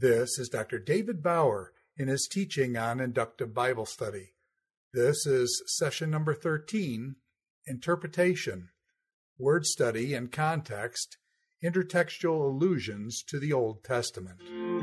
This is Dr. David Bauer in his teaching on inductive Bible study. This is session number 13, Interpretation, Word Study and Context, Intertextual Allusions to the Old Testament.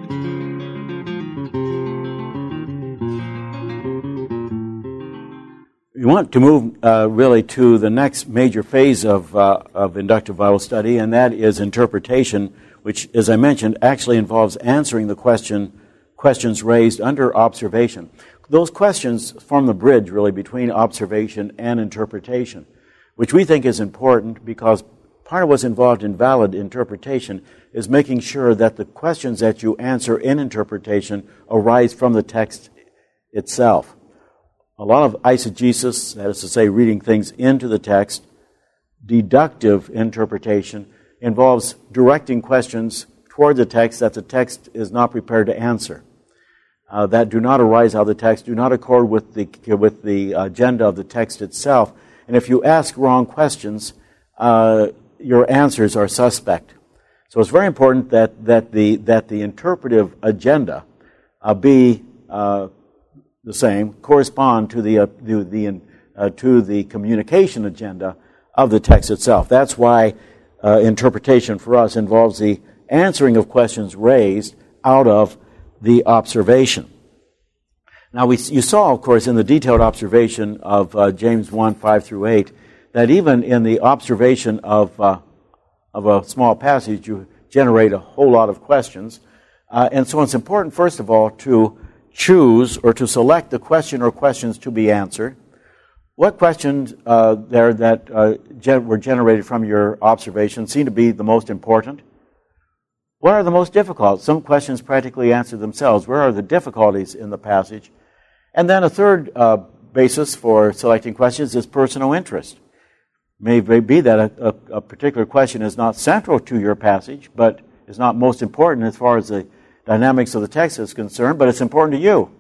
We want to move really to the next major phase of inductive Bible study, and that is interpretation, which, as I mentioned, actually involves answering the questions raised under observation. Those questions form the bridge, really, between observation and interpretation, which we think is important because part of what's involved in valid interpretation is making sure that the questions that you answer in interpretation arise from the text itself. A lot of eisegesis, that is to say, reading things into the text, deductive interpretation, involves directing questions toward the text that the text is not prepared to answer, that do not arise out of the text, do not accord with the agenda of the text itself. And if you ask wrong questions, your answers are suspect. So it's very important that the interpretive agenda be the same, correspond to the communication agenda of the text itself. That's why interpretation for us involves the answering of questions raised out of the observation. Now, you saw, of course, in the detailed observation of James 1, 5 through 8, that even in the observation of a small passage, you generate a whole lot of questions. And so it's important, first of all, to choose or to select the question or questions to be answered. What questions there that were generated from your observation seem to be the most important? What are the most difficult? Some questions practically answer themselves. Where are the difficulties in the passage? And then a third basis for selecting questions is personal interest. It may be that a particular question is not central to your passage, but is not most important as far as the dynamics of the text is concerned, but it's important to you.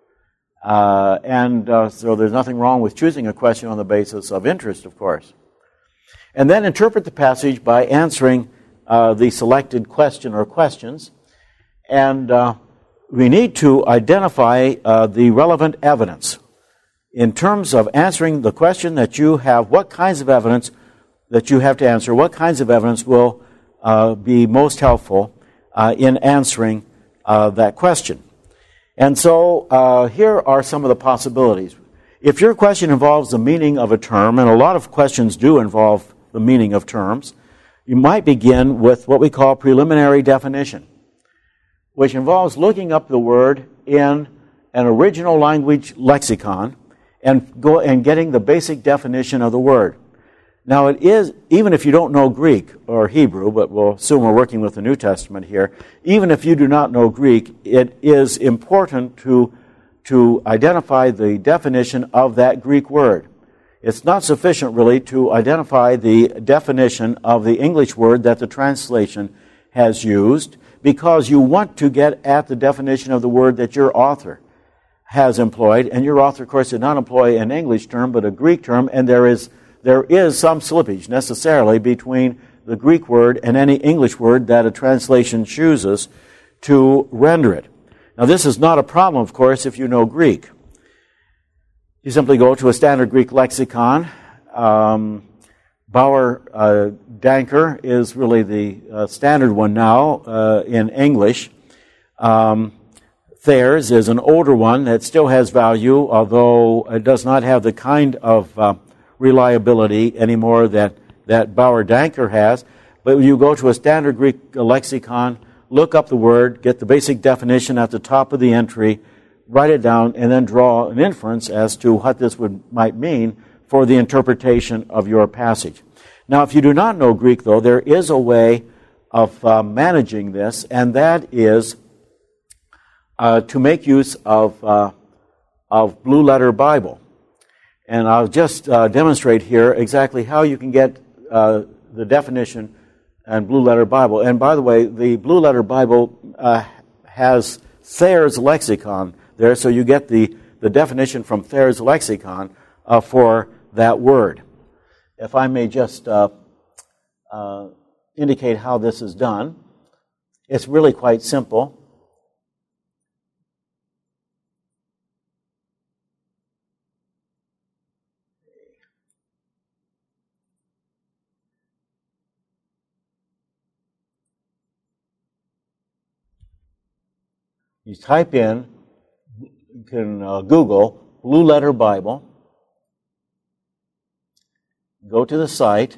So there's nothing wrong with choosing a question on the basis of interest, of course. And then interpret the passage by answering the selected question or questions. And we need to identify the relevant evidence. In terms of answering the question that you have, what kinds of evidence that you have to answer, what kinds of evidence will be most helpful in answering that question. And so here are some of the possibilities. If your question involves the meaning of a term, and a lot of questions do involve the meaning of terms, you might begin with what we call preliminary definition, which involves looking up the word in an original language lexicon and getting the basic definition of the word. Now, it is, even if you don't know Greek or Hebrew, but we'll assume we're working with the New Testament here, even if you do not know Greek, it is important to identify the definition of that Greek word. It's not sufficient, really, to identify the definition of the English word that the translation has used, because you want to get at the definition of the word that your author has employed. And your author, of course, did not employ an English term, but a Greek term, and there is some slippage necessarily between the Greek word and any English word that a translation chooses to render it. Now, this is not a problem, of course, if you know Greek. You simply go to a standard Greek lexicon. Bauer-Danker is really the standard one now in English. Thayer's is an older one that still has value, although it does not have the kind of reliability anymore that Bauer-Danker has. But you go to a standard Greek lexicon, look up the word, get the basic definition at the top of the entry, write it down, and then draw an inference as to what this might mean for the interpretation of your passage. Now, if you do not know Greek, though, there is a way of managing this, and that is to make use of Blue Letter Bible. And I'll just demonstrate here exactly how you can get the definition and Blue Letter Bible. And by the way, the Blue Letter Bible has Thayer's lexicon there, so you get the definition from Thayer's lexicon for that word. If I may just indicate how this is done, it's really quite simple. You type in, you can Google Blue Letter Bible, go to the site,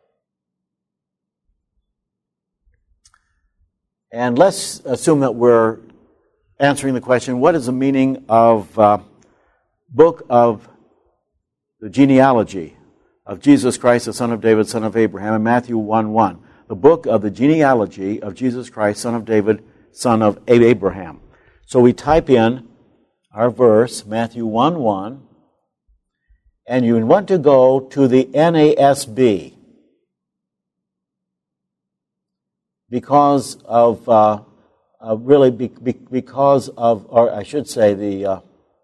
and let's assume that we're answering the question, what is the meaning of book of the genealogy of Jesus Christ, the son of David, son of Abraham, in Matthew 1:1. The book of the genealogy of Jesus Christ, son of David, son of Abraham. So we type in our verse, Matthew 1:1, and you want to go to the NASB because of, because of, or I should say the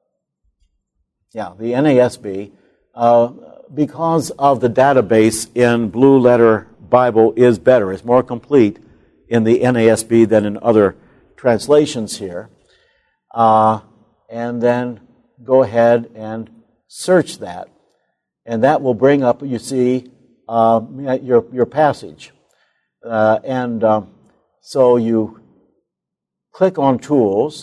NASB, because of the database in Blue Letter Bible is better. It's more complete in the NASB than in other translations here. And then go ahead and search that. And that will bring up, you see, your passage. So you click on Tools.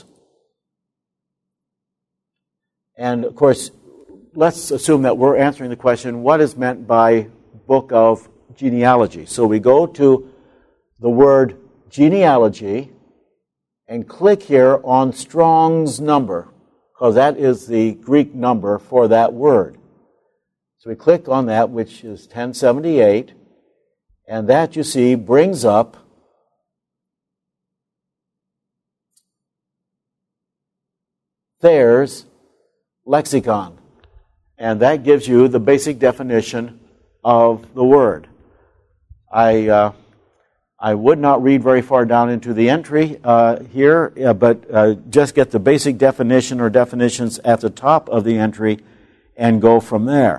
And, of course, let's assume that we're answering the question, what is meant by book of genealogy? So we go to the word genealogy and click here on Strong's number, because that is the Greek number for that word. So we click on that, which is 1078, and that, you see, brings up Thayer's lexicon. And that gives you the basic definition of the word. I would not read very far down into the entry here, but just get the basic definition or definitions at the top of the entry and go from there.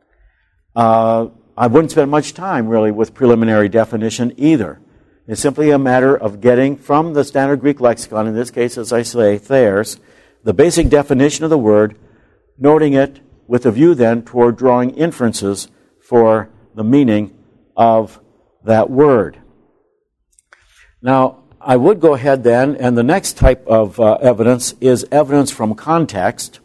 I wouldn't spend much time, really, with preliminary definition either. It's simply a matter of getting from the Standard Greek Lexicon, in this case, as I say, Thayer's, the basic definition of the word, noting it with a view then toward drawing inferences for the meaning of that word. Now, I would go ahead then, and the next type of evidence is evidence from context.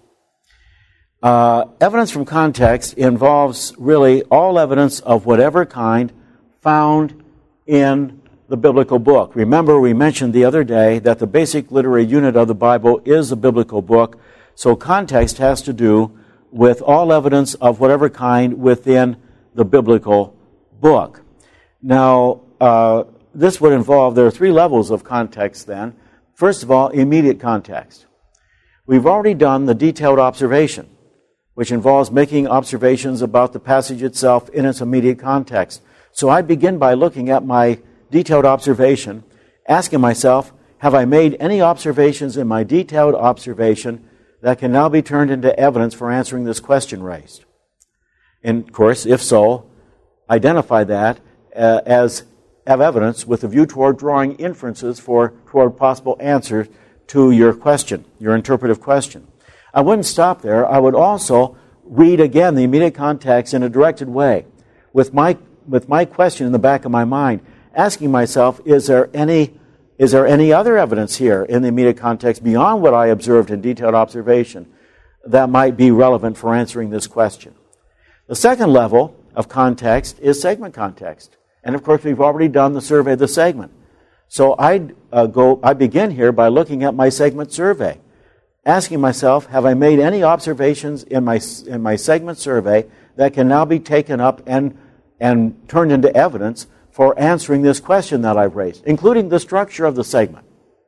Evidence from context involves really all evidence of whatever kind found in the biblical book. Remember, we mentioned the other day that the basic literary unit of the Bible is a biblical book, so context has to do with all evidence of whatever kind within the biblical book. Now, this would involve, there are three levels of context then. First of all, immediate context. We've already done the detailed observation, which involves making observations about the passage itself in its immediate context. So I begin by looking at my detailed observation, asking myself, have I made any observations in my detailed observation that can now be turned into evidence for answering this question raised? And, of course, if so, identify that as evidence with a view toward drawing inferences toward possible answers to your question, your interpretive question. I wouldn't stop there. I would also read again the immediate context in a directed way with my question in the back of my mind, asking myself, is there any other evidence here in the immediate context beyond what I observed in detailed observation that might be relevant for answering this question? The second level of context is segment context. And of course, we've already done the survey of the segment. So I begin here by looking at my segment survey, asking myself, have I made any observations in my segment survey that can now be taken up and turned into evidence for answering this question that I've raised, including the structure of the segment.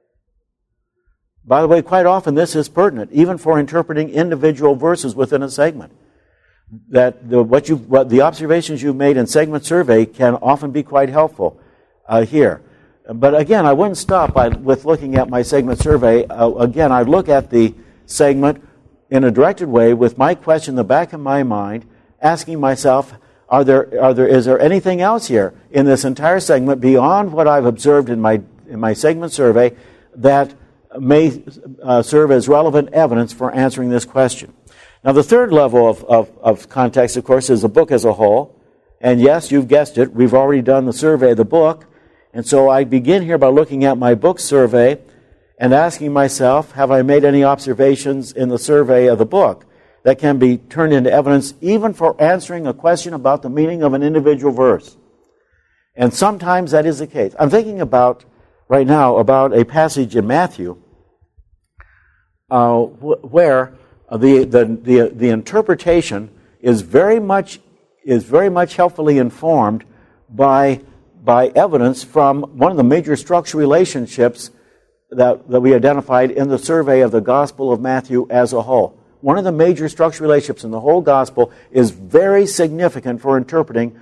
By the way, quite often this is pertinent, even for interpreting individual verses within a segment. That the observations you've made in segment survey can often be quite helpful here. But again, I wouldn't stop with looking at my segment survey. Again, I'd look at the segment in a directed way with my question in the back of my mind, asking myself, is there anything else here in this entire segment beyond what I've observed in my segment survey that may serve as relevant evidence for answering this question? Now, the third level of context, of course, is the book as a whole. And yes, you've guessed it, we've already done the survey of the book. And so I begin here by looking at my book survey and asking myself, have I made any observations in the survey of the book that can be turned into evidence even for answering a question about the meaning of an individual verse? And sometimes that is the case. I'm thinking about, right now, about a passage in Matthew where the interpretation is very much helpfully informed by evidence from one of the major structural relationships that we identified in the survey of the Gospel of Matthew as a whole. One of the major structural relationships in the whole Gospel is very significant for interpreting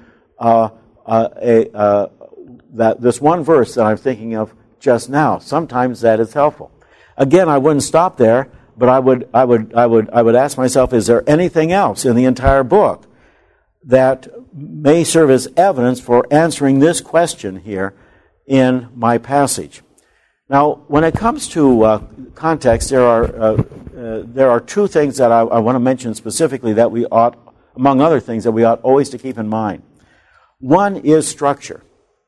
this one verse that I'm thinking of just now. Sometimes that is helpful. Again, I wouldn't stop there, but I would ask myself, is there anything else in the entire book that may serve as evidence for answering this question here in my passage? Now, when it comes to context, there are two things that I want to mention specifically that we ought, among other things, that we ought always to keep in mind. One is structure.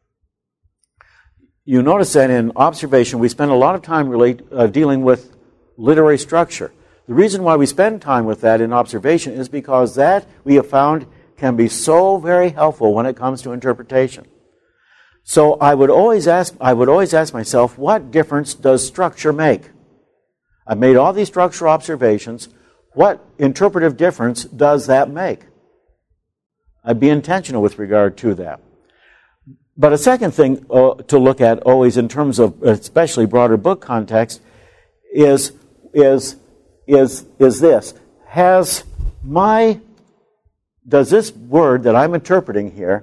You notice that in observation, we spend a lot of time dealing with literary structure. The reason why we spend time with that in observation is because that, we have found, can be so very helpful when it comes to interpretation. So I would always ask myself, what difference does structure make? I've made all these structural observations. What interpretive difference does that make? I'd be intentional with regard to that. But a second thing to look at always in terms of especially broader book context is this. Does this word that I'm interpreting here,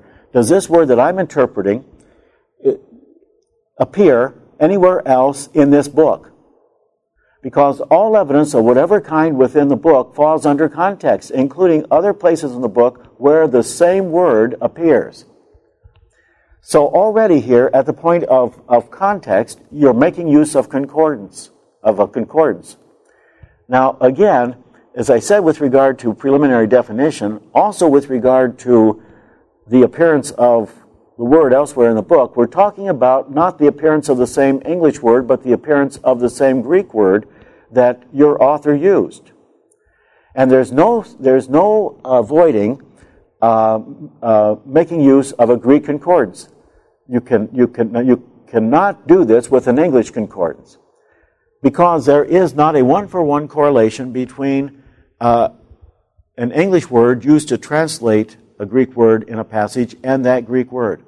appear anywhere else in this book? Because all evidence of whatever kind within the book falls under context, including other places in the book where the same word appears. So already here, at the point of context, you're making use of concordance, of a concordance. Now, again, as I said with regard to preliminary definition, also with regard to the appearance of the word elsewhere in the book, we're talking about not the appearance of the same English word, but the appearance of the same Greek word that your author used. And there's no avoiding making use of a Greek concordance. You cannot do this with an English concordance, because there is not a one-for-one correlation between an English word used to translate a Greek word in a passage and that Greek word.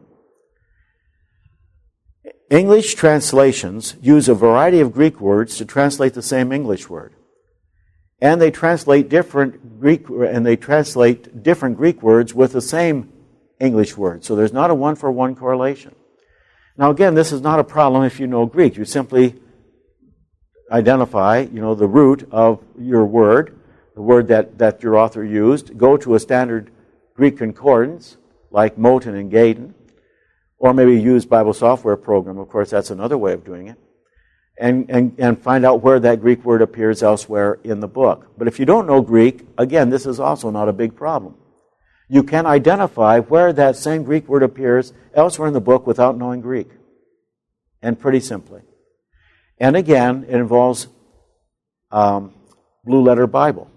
English translations use a variety of Greek words to translate the same English word, and they translate different Greek words with the same English word. So there's not a one-for-one correlation. Now, again, this is not a problem if you know Greek. You simply identify, the root of your word, the word that your author used, go to a standard Greek concordance like Moten and Gaydon, or maybe use Bible software program. Of course, that's another way of doing it, and find out where that Greek word appears elsewhere in the book. But if you don't know Greek, again, this is also not a big problem. You can identify where that same Greek word appears elsewhere in the book without knowing Greek, and pretty simply. And again, it involves Blue Letter Bible.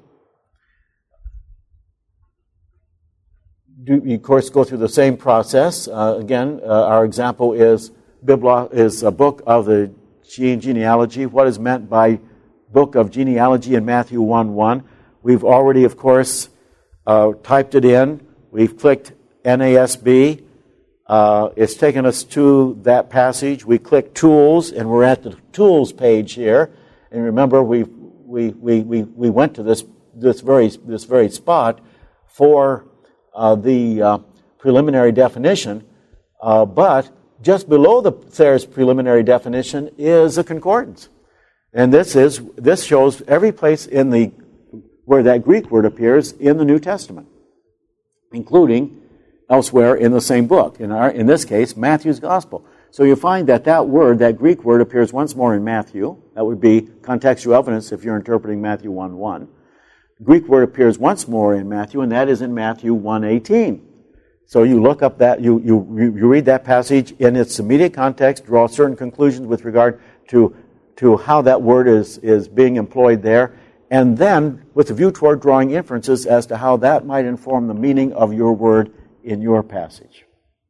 You, of course, go through the same process. Our example is a book of the genealogy. What is meant by book of genealogy in Matthew 1:1? We've already, of course, typed it in. We've clicked NASB. It's taken us to that passage. We click Tools, and we're at the Tools page here. And remember, we went to this very spot for the preliminary definition, but just below the Thayer's preliminary definition is a concordance, and this shows every place where that Greek word appears in the New Testament, including elsewhere in the same book. In this case, Matthew's Gospel. So you find that word, that Greek word, appears once more in Matthew. That would be contextual evidence if you're interpreting Matthew 1:1. Greek word appears once more in Matthew, and that is in Matthew 1:18. So you look up that, you read that passage in its immediate context, draw certain conclusions with regard to to how that word is being employed there, and then with a view toward drawing inferences as to how that might inform the meaning of your word in your passage.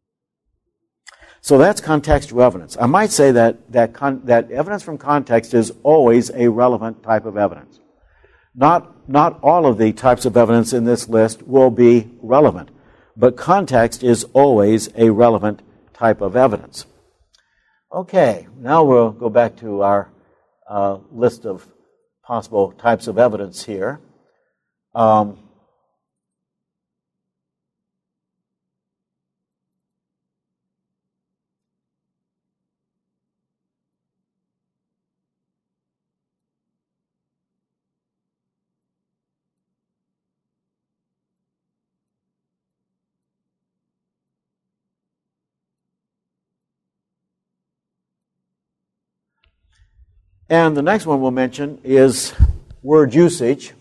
So that's contextual evidence. I might say that evidence from context is always a relevant type of evidence. Not all of the types of evidence in this list will be relevant, but context is always a relevant type of evidence. Okay, now we'll go back to our list of possible types of evidence here. And the next one we'll mention is word usage.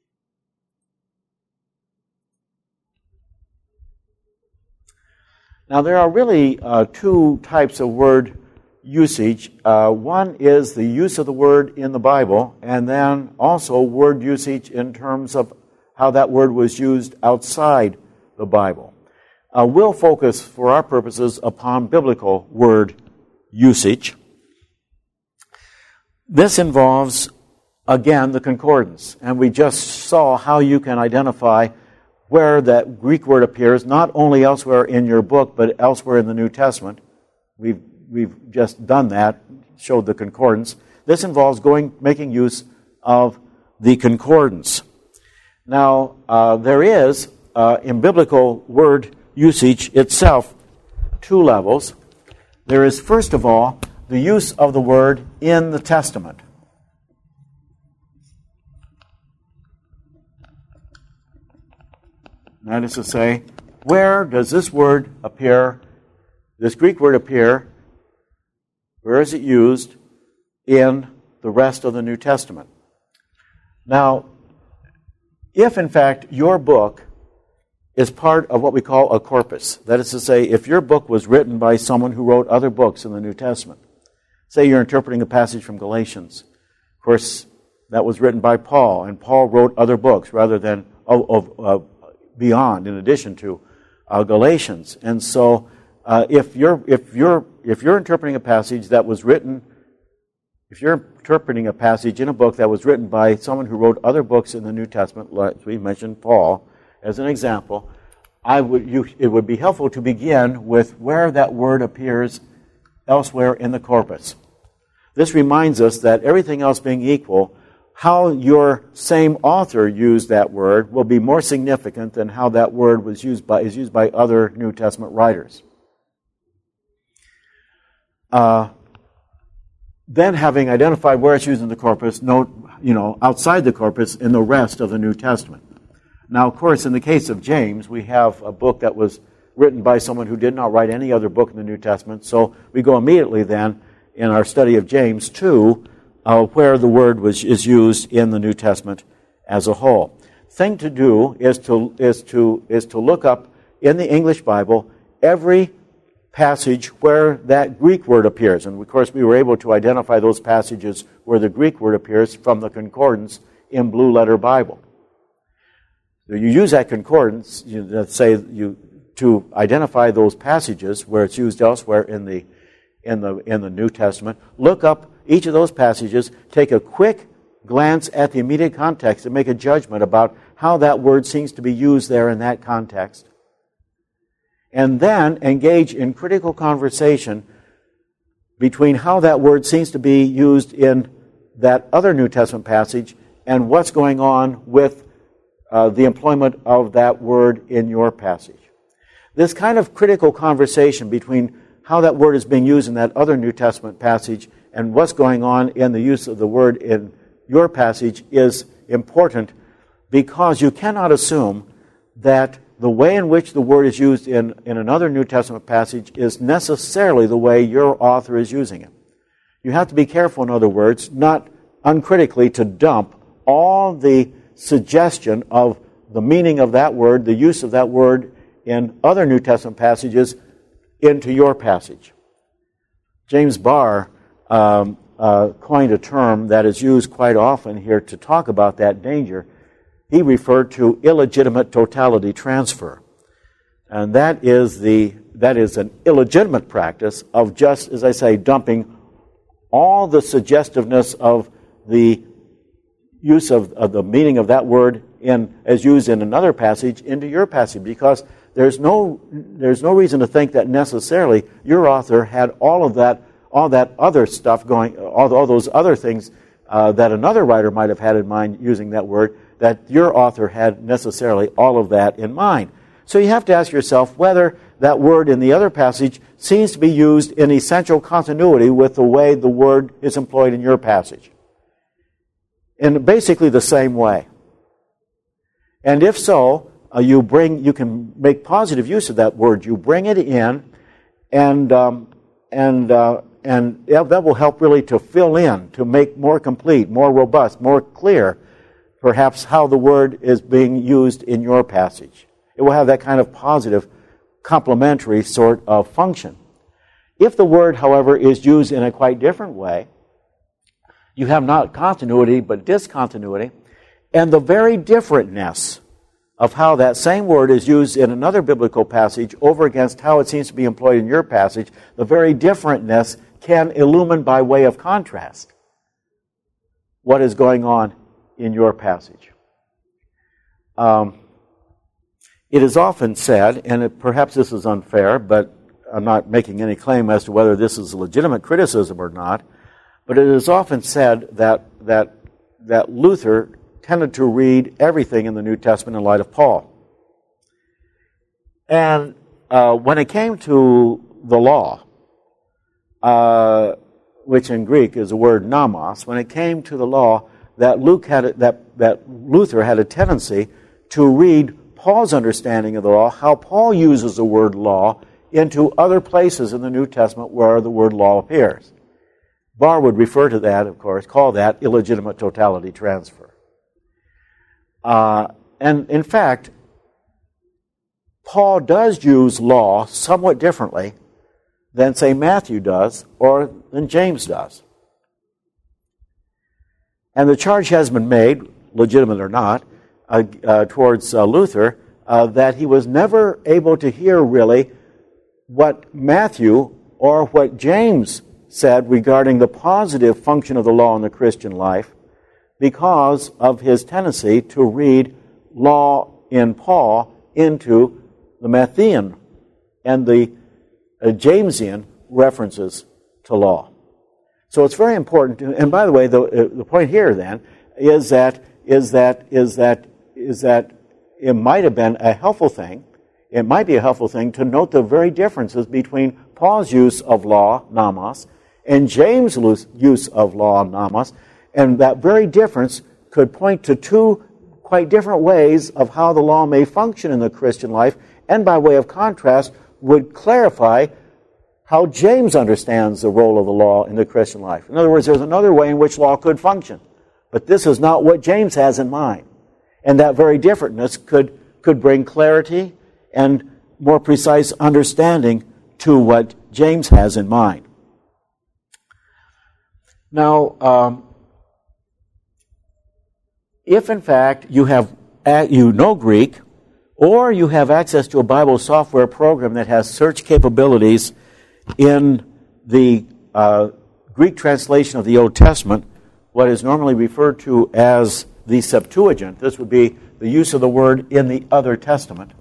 Now, there are really two types of word usage. One is the use of the word in the Bible, and then also word usage in terms of how that word was used outside the Bible. We'll focus, for our purposes, upon biblical word usage. This involves, again, the concordance, and we just saw how you can identify where that Greek word appears, not only elsewhere in your book, but elsewhere in the New Testament. We've just done that, showed the concordance. This involves making use of the concordance. Now, there is, in biblical word usage itself, two levels. There is, first of all, the use of the word in the Testament. That is to say, where does this word appear, this Greek word appear, where is it used in the rest of the New Testament? Now, if in fact your book is part of what we call a corpus, that is to say, if your book was written by someone who wrote other books in the New Testament, say you're interpreting a passage from Galatians. Of course, that was written by Paul, and Paul wrote other books rather than beyond, in addition to Galatians. And so, if you're interpreting a passage that was written, if you're interpreting a passage in a book that was written by someone who wrote other books in the New Testament, like we mentioned Paul as an example, it would be helpful to begin with where that word appears elsewhere in the corpus. This reminds us that everything else being equal, how your same author used that word will be more significant than how that word is used by other New Testament writers. Then, having identified where it's used in the corpus, note, outside the corpus in the rest of the New Testament. Now, of course, in the case of James, we have a book that was written by someone who did not write any other book in the New Testament, so we go immediately then in our study of James to where the word is used in the New Testament as a whole. Thing to do is to look up in the English Bible every passage where that Greek word appears, and of course we were able to identify those passages where the Greek word appears from the concordance in Blue Letter Bible. So you use that concordance, to identify those passages where it's used elsewhere in the New Testament. Look up each of those passages, take a quick glance at the immediate context and make a judgment about how that word seems to be used there in that context. And then engage in critical conversation between how that word seems to be used in that other New Testament passage and what's going on with the employment of that word in your passage. This kind of critical conversation between how that word is being used in that other New Testament passage and what's going on in the use of the word in your passage is important, because you cannot assume that the way in which the word is used in another New Testament passage is necessarily the way your author is using it. You have to be careful, in other words, not uncritically to dump all the suggestion of the meaning of that word, the use of that word in other New Testament passages into your passage. James Barr coined a term that is used quite often here to talk about that danger. He referred to illegitimate totality transfer. And that is an illegitimate practice of just, as I say, dumping all the suggestiveness of the use of the meaning of that word as used in another passage into your passage, because there's no reason to think that necessarily your author had all that other stuff going, all those other things that another writer might have had in mind using that word, that your author had necessarily all of that in mind. So you have to ask yourself whether that word in the other passage seems to be used in essential continuity with the way the word is employed in your passage. In basically the same way. And if so, you can make positive use of that word. You bring it in, and that will help really to fill in, to make more complete, more robust, more clear, perhaps how the word is being used in your passage. It will have that kind of positive, complementary sort of function. If the word, however, is used in a quite different way, you have not continuity but discontinuity, and the very differentness of how that same word is used in another biblical passage over against how it seems to be employed in your passage, the very differentness can illumine by way of contrast what is going on in your passage. It is often said, and perhaps this is unfair, but I'm not making any claim as to whether this is a legitimate criticism or not, but it is often said that Luther tended to read everything in the New Testament in light of Paul. And when it came to the law, which in Greek is the word nomos, when it came to the law, that Luther had a tendency to read Paul's understanding of the law, how Paul uses the word law, into other places in the New Testament where the word law appears. Barr would refer to that, of course, call that illegitimate totality transfer. And in fact, Paul does use law somewhat differently than, say, Matthew does or than James does. And the charge has been made, legitimate or not, towards Luther, that he was never able to hear really what Matthew or what James said regarding the positive function of the law in the Christian life because of his tendency to read law in Paul into the Matthean and the Jamesian references to law. So it's very important to, and by the way, the point here then is that it might have been a helpful thing. It might be a helpful thing to note the very differences between Paul's use of law, nomos, and James' use of law, nomos, and that very difference could point to two quite different ways of how the law may function in the Christian life, and by way of contrast would clarify how James understands the role of the law in the Christian life. In other words, there's another way in which law could function, but this is not what James has in mind. And that very differentness could bring clarity and more precise understanding to what James has in mind. Now, if in fact you know Greek, or you have access to a Bible software program that has search capabilities in the Greek translation of the Old Testament, what is normally referred to as the Septuagint, this would be the use of the word in the other Testament.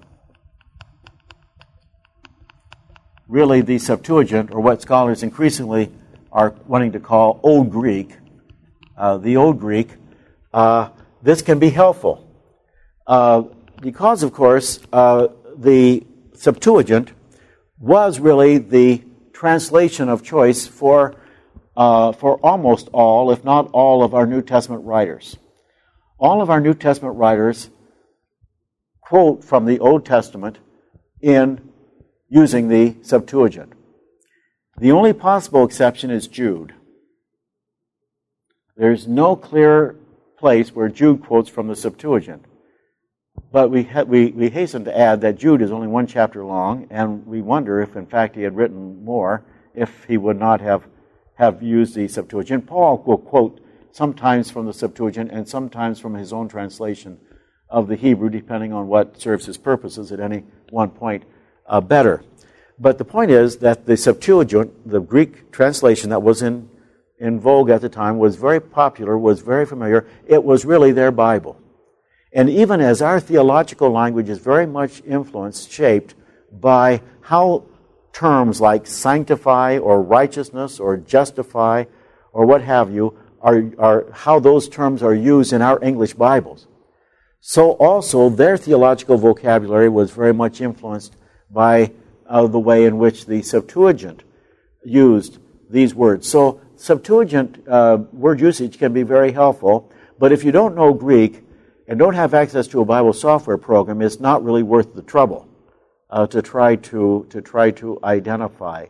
Really, the Septuagint, or what scholars increasingly are wanting to call Old Greek, the Old Greek, this can be helpful. Because, of course, the Septuagint was really the translation of choice for almost all, if not all, of our New Testament writers. All of our New Testament writers quote from the Old Testament in using the Septuagint. The only possible exception is Jude. There's no clear place where Jude quotes from the Septuagint. But we hasten to add that Jude is only one chapter long, and we wonder if, in fact, he had written more, if he would not have have used the Septuagint. Paul will quote sometimes from the Septuagint and sometimes from his own translation of the Hebrew, depending on what serves his purposes at any one point better. But the point is that the Septuagint, the Greek translation that was in vogue at the time, was very popular, was very familiar. It was really their Bible. And even as our theological language is very much influenced, shaped by how terms like sanctify or righteousness or justify or what have you are how those terms are used in our English Bibles. So also their theological vocabulary was very much influenced by the way in which the Septuagint used these words. So Septuagint word usage can be very helpful, but if you don't know Greek and don't have access to a Bible software program, it's not really worth the trouble to try to identify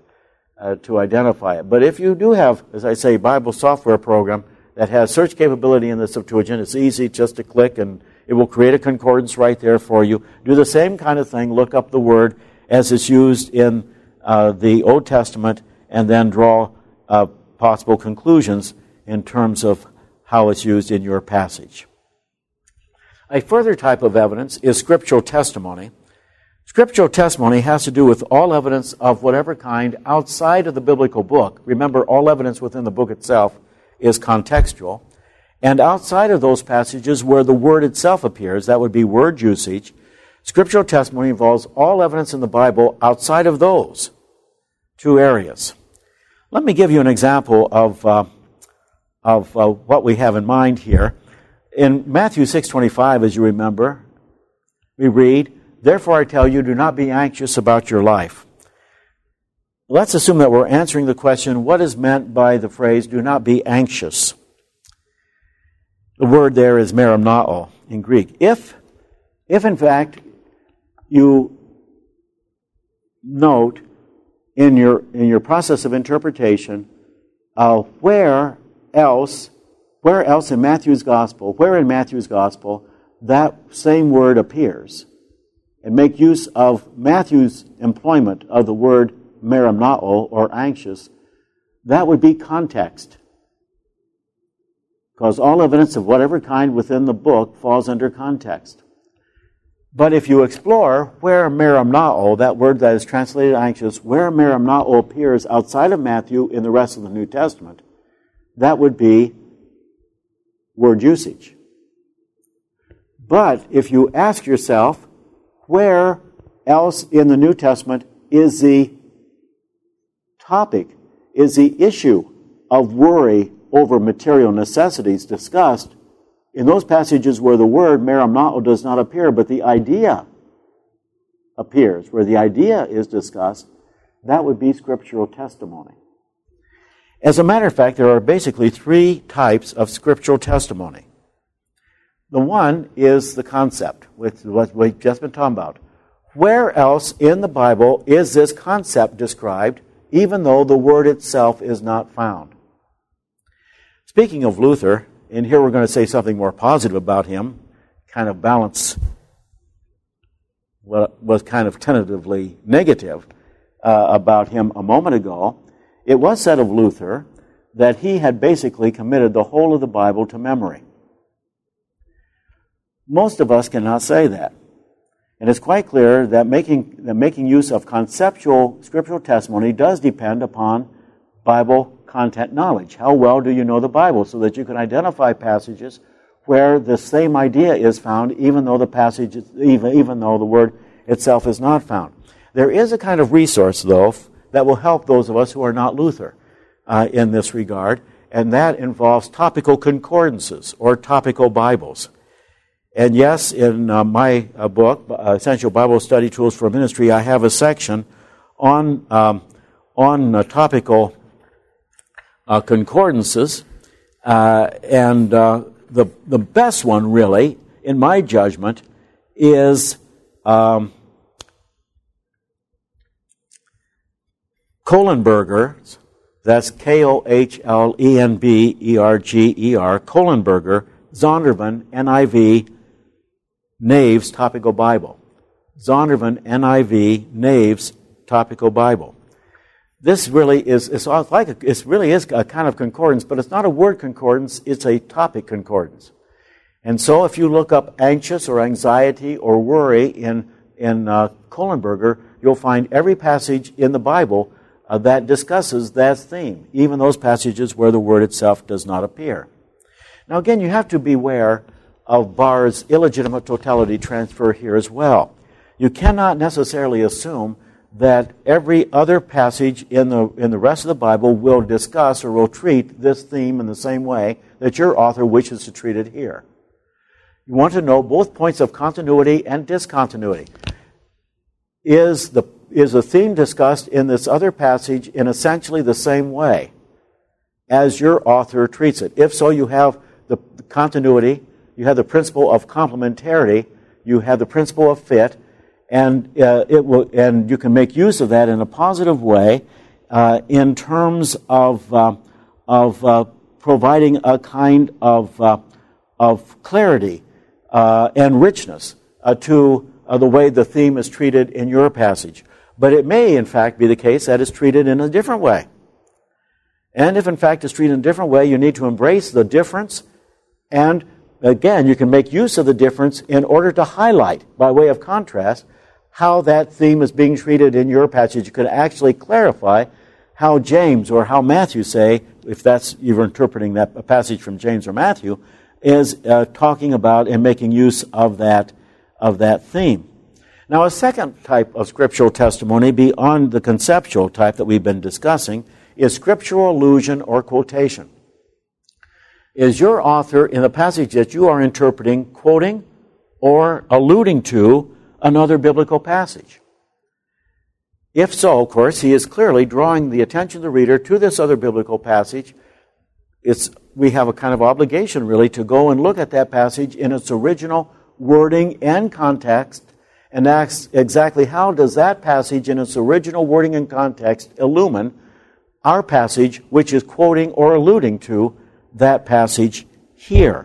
it. But if you do have, as I say, Bible software program that has search capability in the Septuagint, it's easy just to click and it will create a concordance right there for you. Do the same kind of thing, look up the word as it's used in the Old Testament, and then draw possible conclusions in terms of how it's used in your passage. A further type of evidence is scriptural testimony. Scriptural testimony has to do with all evidence of whatever kind outside of the biblical book. Remember, all evidence within the book itself is contextual. And outside of those passages where the word itself appears, that would be word usage, scriptural testimony involves all evidence in the Bible outside of those two areas. Let me give you an example of what we have in mind here. In Matthew 6:25, as you remember, we read, "Therefore I tell you, do not be anxious about your life." Let's assume that we're answering the question, what is meant by the phrase, do not be anxious? The word there is merimnao in Greek. If in fact you note in your process of interpretation where else in Matthew's gospel, that same word appears, and make use of Matthew's employment of the word merimnao or anxious, that would be context. Because all evidence of whatever kind within the book falls under context. But if you explore where merimnao, that word that is translated anxious, where merimnao appears outside of Matthew in the rest of the New Testament, that would be word usage. But if you ask yourself, where else in the New Testament is the topic, is the issue of worry over material necessities discussed, in those passages where the word merimnao does not appear, but the idea appears, where the idea is discussed, that would be scriptural testimony. As a matter of fact, there are basically three types of scriptural testimony. The one is the concept, with what we've just been talking about. Where else in the Bible is this concept described, even though the word itself is not found? Speaking of Luther, and here we're going to say something more positive about him, kind of balance what was kind of tentatively negative about him a moment ago. It was said of Luther that he had basically committed the whole of the Bible to memory. Most of us cannot say that. And it's quite clear that making use of conceptual scriptural testimony does depend upon Bible content knowledge. How well do you know the Bible so that you can identify passages where the same idea is found even though even though the word itself is not found? There is a kind of resource, though, that will help those of us who are not Luther in this regard, and that involves topical concordances or topical Bibles. And yes, in my book, Essential Bible Study Tools for Ministry, I have a section on topical concordances, and the best one, really, in my judgment, is Kohlenberger's. That's Kohlenberger, Kohlenberger, Zondervan, NIV, Nave's Topical Bible. Zondervan, NIV, Nave's Topical Bible. This really is it really is a kind of concordance, but it's not a word concordance, it's a topic concordance. And so if you look up anxious or anxiety or worry in Kohlenberger, you'll find every passage in the Bible that discusses that theme, even those passages where the word itself does not appear. Now again, you have to beware of Barr's illegitimate totality transfer here as well. You cannot necessarily assume that every other passage in the rest of the Bible will discuss or will treat this theme in the same way that your author wishes to treat it here. You want to know both points of continuity and discontinuity. Is the theme discussed in this other passage in essentially the same way as your author treats it? If so, you have the continuity, you have the principle of complementarity, you have the principle of fit, and you can make use of that in a positive way in terms of providing a kind of clarity and richness to the way the theme is treated in your passage. But it may, in fact, be the case that it's treated in a different way. And if, in fact, it's treated in a different way, you need to embrace the difference. And, again, you can make use of the difference in order to highlight, by way of contrast, how that theme is being treated in your passage. You could actually clarify how James or how Matthew, say, if that's you're interpreting that passage from James or Matthew, is talking about and making use of that theme. Now, a second type of scriptural testimony beyond the conceptual type that we've been discussing is scriptural allusion or quotation. Is your author in the passage that you are interpreting quoting or alluding to another biblical passage? If so, of course, he is clearly drawing the attention of the reader to this other biblical passage. We have a kind of obligation, really, to go and look at that passage in its original wording and context and ask exactly how does that passage in its original wording and context illumine our passage, which is quoting or alluding to that passage here.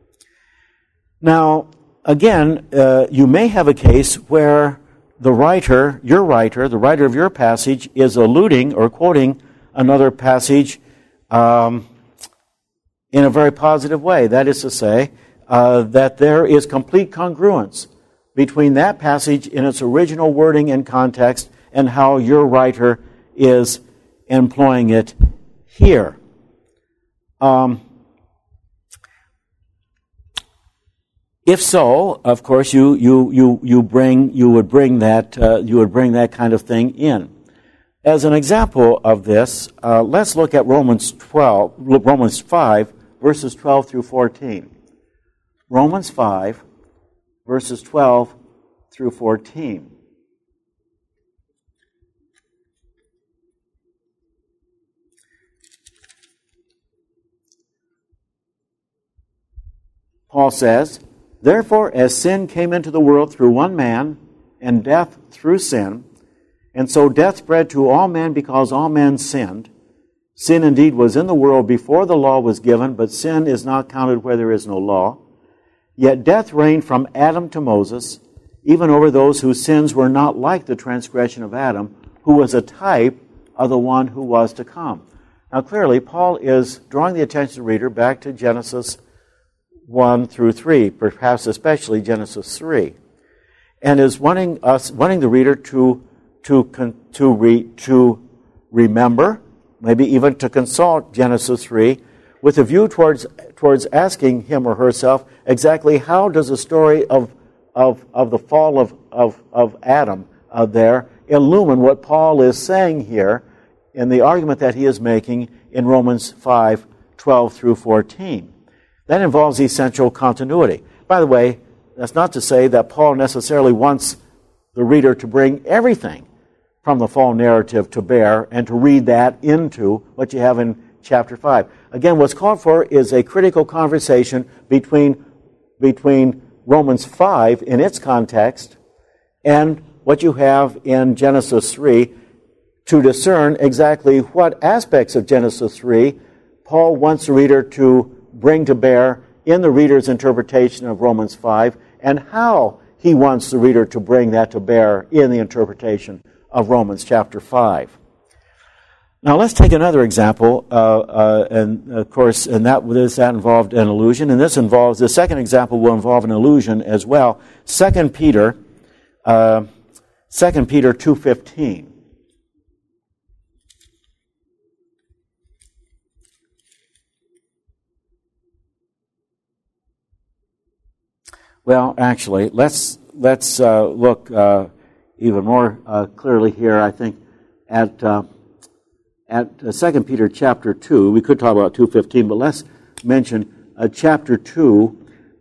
Now, again, you may have a case where the writer of your passage, is alluding or quoting another passage in a very positive way. That is to say, that there is complete congruence between that passage in its original wording and context and how your writer is employing it here. If so, of course, you would bring that kind of thing in. As an example of this, let's look at Romans 5, verses 12 through 14. Romans 5, verses 12 through 14. Paul says, "Therefore, as sin came into the world through one man, and death through sin, and so death spread to all men because all men sinned. Sin indeed was in the world before the law was given, but sin is not counted where there is no law. Yet death reigned from Adam to Moses, even over those whose sins were not like the transgression of Adam, who was a type of the one who was to come." Now clearly, Paul is drawing the attention of the reader back to Genesis 1 through 3, perhaps especially Genesis 3, and is wanting the reader to remember, maybe even to consult Genesis 3, with a view towards asking him or herself exactly how does the story of the fall of Adam there illumine what Paul is saying here in the argument that he is making in Romans 5, 12 through 14. That involves essential continuity. By the way, that's not to say that Paul necessarily wants the reader to bring everything from the fall narrative to bear and to read that into what you have in chapter 5. Again, what's called for is a critical conversation between Romans 5 in its context and what you have in Genesis 3 to discern exactly what aspects of Genesis 3 Paul wants the reader to bring to bear in the reader's interpretation of Romans 5, and how he wants the reader to bring that to bear in the interpretation of Romans chapter 5. Now let's take another example, and of course, and that involved an illusion, and the second example will involve an illusion as well. 2 Peter 2:15. Well, actually, let's look even more clearly here. I think at 2 Peter chapter 2, we could talk about 2:15, but let's mention chapter 2,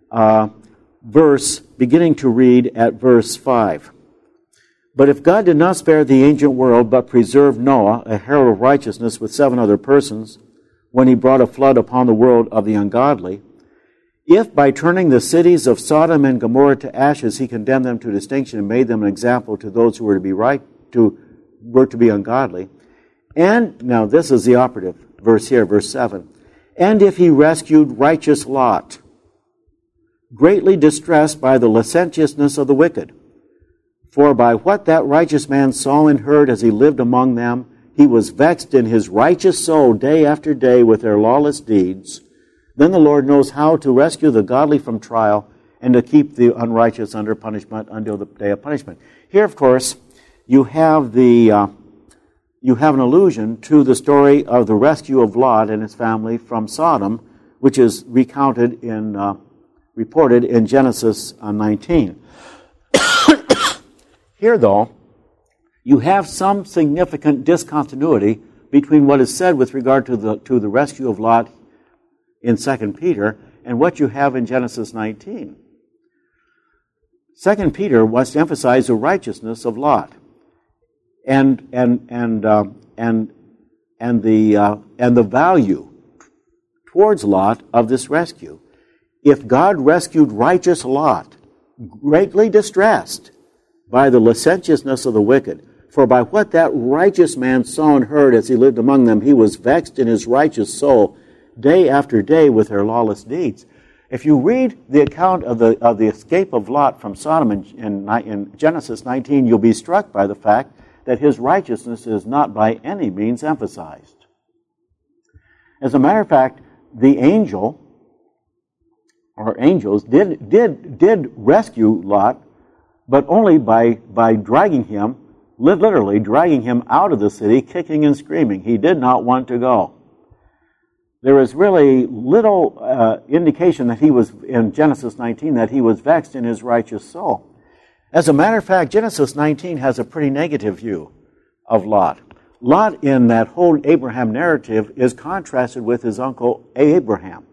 beginning to read at verse 5. But if God did not spare the ancient world, but preserved Noah, a herald of righteousness, with 7 other persons, when he brought a flood upon the world of the ungodly, if by turning the cities of Sodom and Gomorrah to ashes he condemned them to distinction and made them an example to those who were to be ungodly, and now this is the operative verse here, verse 7, and if he rescued righteous Lot, greatly distressed by the licentiousness of the wicked, for by what that righteous man saw and heard as he lived among them, he was vexed in his righteous soul day after day with their lawless deeds. Then the Lord knows how to rescue the godly from trial and to keep the unrighteous under punishment until the day of punishment. Here, of course, you have an allusion to the story of the rescue of Lot and his family from Sodom, which is reported in Genesis 19. Here, though, you have some significant discontinuity between what is said with regard to the rescue of Lot in 2 Peter and what you have in Genesis 19. 2 Peter wants to emphasize the righteousness of Lot and the value towards Lot of this rescue. If God rescued righteous Lot, greatly distressed by the licentiousness of the wicked, for by what that righteous man saw and heard as he lived among them, he was vexed in his righteous soul day after day with their lawless deeds. If you read the account of the escape of Lot from Sodom in Genesis 19, you'll be struck by the fact that his righteousness is not by any means emphasized. As a matter of fact, the angels did rescue Lot, but only by dragging him, literally dragging him out of the city, kicking and screaming. He did not want to go. There is really little indication that he was, in Genesis 19, that he was vexed in his righteous soul. As a matter of fact, Genesis 19 has a pretty negative view of Lot. Lot, in that whole Abraham narrative, is contrasted with his uncle Abraham,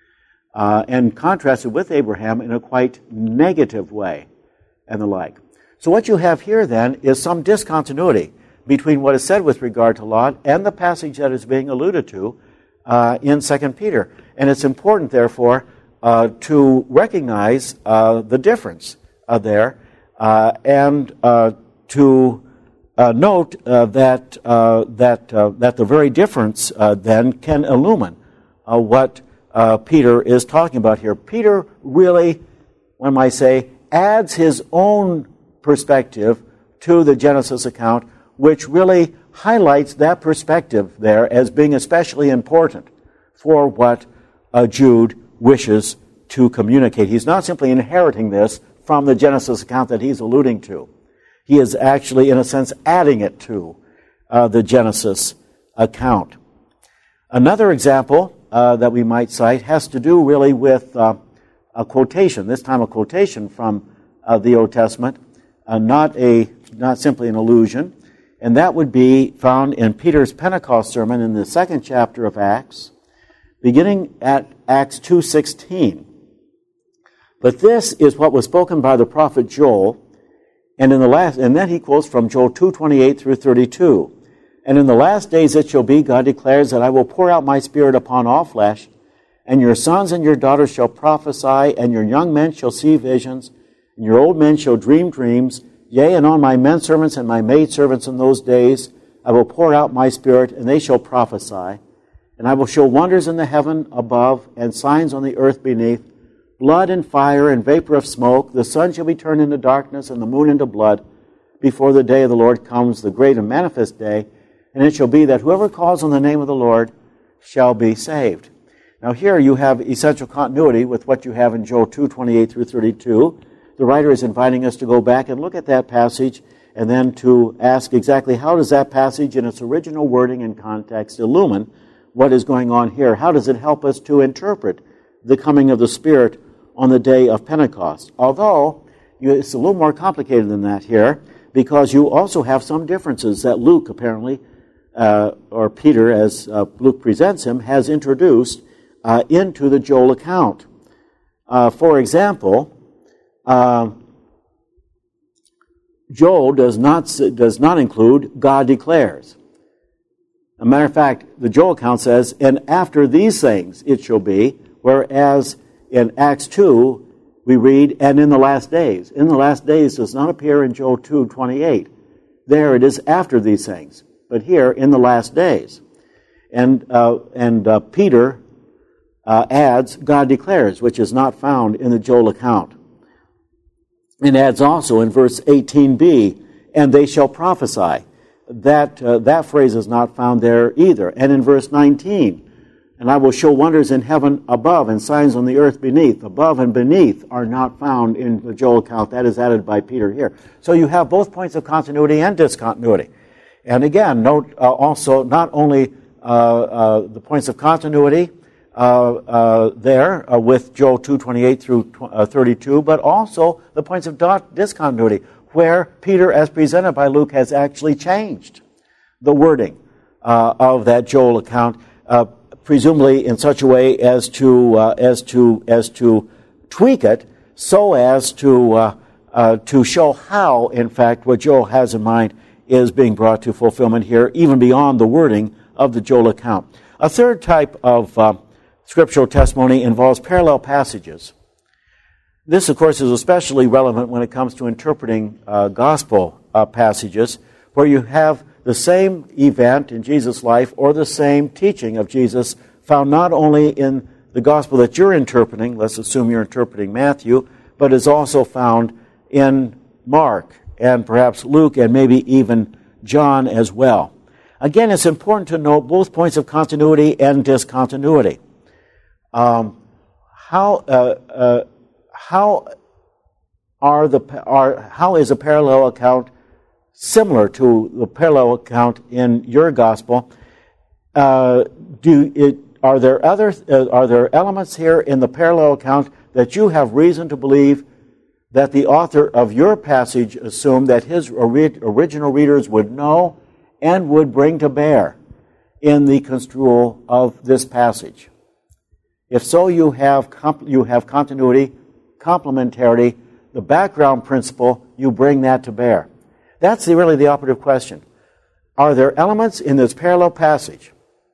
and contrasted with Abraham in a quite negative way, and the like. So what you have here, then, is some discontinuity between what is said with regard to Lot and the passage that is being alluded to in 2 Peter. And it's important, therefore, to recognize the difference there and to note that the very difference then can illumine what Peter is talking about here. Peter really, one might say, adds his own perspective to the Genesis account, which really highlights that perspective there as being especially important for what Jude wishes to communicate. He's not simply inheriting this from the Genesis account that he's alluding to. He is actually, in a sense, adding it to the Genesis account. Another example that we might cite has to do really with a quotation, this time a quotation from the Old Testament, not simply an allusion, and that would be found in Peter's Pentecost sermon in the 2nd chapter of Acts, beginning at Acts 2:16. But this is what was spoken by the prophet Joel, and then he quotes from Joel 2:28 through 32. And in the last days it shall be, God declares, that I will pour out my Spirit upon all flesh, and your sons and your daughters shall prophesy, and your young men shall see visions, and your old men shall dream dreams. Yea, and on my men servants and my maid servants in those days I will pour out my Spirit, and they shall prophesy. And I will show wonders in the heaven above, and signs on the earth beneath, blood and fire and vapor of smoke. The sun shall be turned into darkness, and the moon into blood, before the day of the Lord comes, the great and manifest day. and it shall be that whoever calls on the name of the Lord shall be saved. Now here you have essential continuity with what you have in Joel 2:28 through 32. The writer is inviting us to go back and look at that passage and then to ask exactly how does that passage in its original wording and context illumine what is going on here? How does it help us to interpret the coming of the Spirit on the day of Pentecost? Although it's a little more complicated than that here, because you also have some differences that Luke apparently, or Peter as Luke presents him, has introduced into the Joel account. For example, Joel does not include God declares. As a matter of fact, the Joel account says, and after these things it shall be, whereas in Acts 2 we read, and in the last days. In the last days does not appear in Joel 2:28. There it is after these things. But here, in the last days. And Peter adds, God declares, which is not found in the Joel account. And adds also in verse 18b, and they shall prophesy. That phrase is not found there either. And in verse 19, and I will show wonders in heaven above and signs on the earth beneath. Above and beneath are not found in the Joel account. That is added by Peter here. So you have both points of continuity and discontinuity. And again, note also not only the points of continuity there with Joel 2:28 through 32, but also the points of discontinuity, where Peter, as presented by Luke, has actually changed the wording of that Joel account, presumably in such a way as to tweak it so as to show how, in fact, what Joel has in mind is being brought to fulfillment here, even beyond the wording of the Joel account. A third type of scriptural testimony involves parallel passages. This, of course, is especially relevant when it comes to interpreting gospel passages, where you have the same event in Jesus' life or the same teaching of Jesus found not only in the gospel that you're interpreting, let's assume you're interpreting Matthew, but is also found in Mark and perhaps Luke and maybe even John as well. Again, it's important to note both points of continuity and discontinuity. How is a parallel account similar to the parallel account in your gospel? Are there elements here in the parallel account that you have reason to believe that the author of your passage assumed that his original readers would know and would bring to bear in the construal of this passage? If so, you have continuity, complementarity, the background principle, you bring that to bear. That's really the operative question. Are there elements in this parallel passage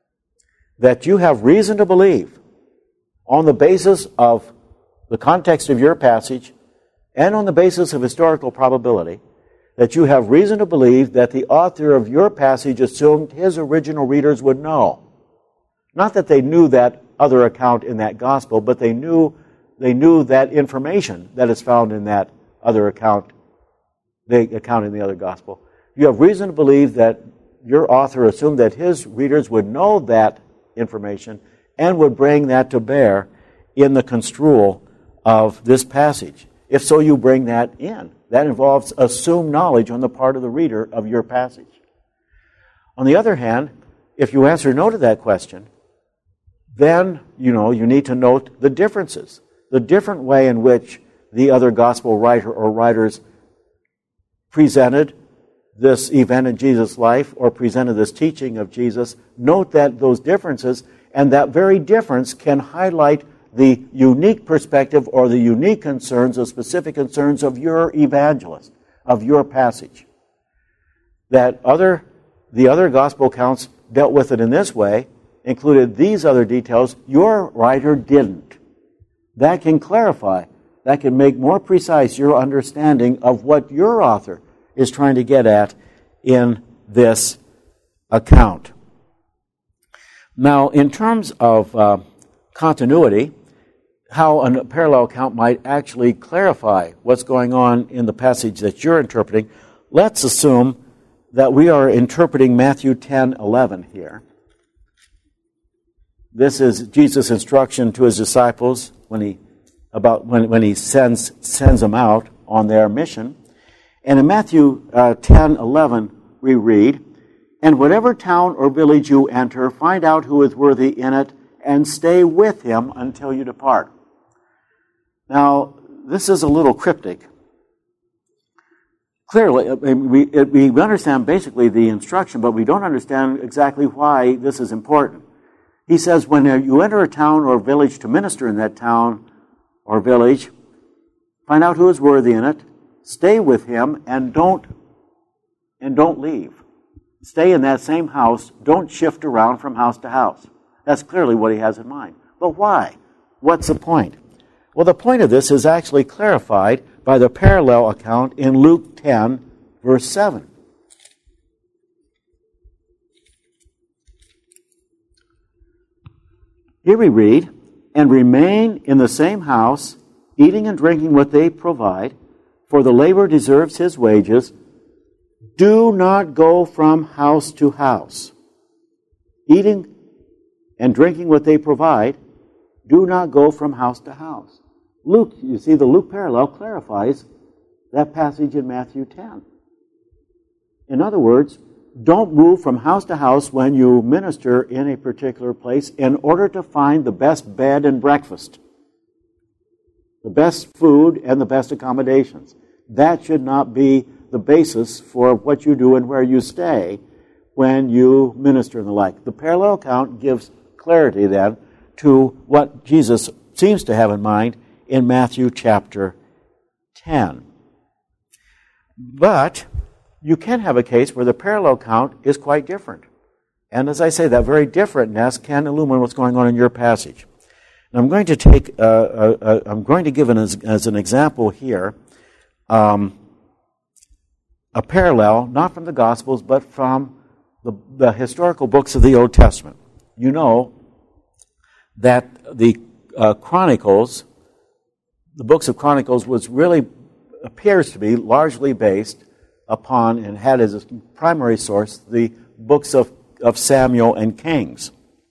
that you have reason to believe on the basis of the context of your passage and on the basis of historical probability that you have reason to believe that the author of your passage assumed his original readers would know? Not that they knew that other account in that gospel, but they knew that information that is found in that other account, the account in the other gospel. You have reason to believe that your author assumed that his readers would know that information and would bring that to bear in the construal of this passage. If so, you bring that in. That involves assumed knowledge on the part of the reader of your passage. On the other hand, if you answer no to that question, then, you need to note the differences, the different way in which the other gospel writer or writers presented this event in Jesus' life or presented this teaching of Jesus. Note that those differences, and that very difference can highlight the unique perspective or the unique concerns, the specific concerns of your evangelist, of your passage. That the other gospel accounts dealt with it in this way, included these other details, your writer didn't. That can clarify, that can make more precise your understanding of what your author is trying to get at in this account. Now, in terms of continuity, how a parallel account might actually clarify what's going on in the passage that you're interpreting, let's assume that we are interpreting Matthew 10:11 here. This is Jesus' instruction to his disciples when he sends them out on their mission. And in Matthew 10:11 we read, "And whatever town or village you enter, find out who is worthy in it, and stay with him until you depart." Now, this is a little cryptic. Clearly, we understand basically the instruction, but we don't understand exactly why this is important. He says, when you enter a town or village to minister in that town or village, find out who is worthy in it, stay with him, and don't leave. Stay in that same house. Don't shift around from house to house. That's clearly what he has in mind. But why? What's the point? Well, the point of this is actually clarified by the parallel account in Luke 10, verse 7. Here we read, "And remain in the same house, eating and drinking what they provide, for the laborer deserves his wages. Do not go from house to house." Eating and drinking what they provide, do not go from house to house. Luke, you see, the Luke parallel clarifies that passage in Matthew 10. In other words, don't move from house to house when you minister in a particular place in order to find the best bed and breakfast, the best food and the best accommodations. That should not be the basis for what you do and where you stay when you minister and the like. The parallel account gives clarity then to what Jesus seems to have in mind in Matthew chapter 10. But you can have a case where the parallel account is quite different. And as I say, that very differentness can illumine what's going on in your passage. And I'm going to give as an example here a parallel, not from the Gospels, but from the historical books of the Old Testament. You know that the Chronicles, the books of Chronicles, appears to be largely based upon and had as a primary source the books of Samuel and Kings.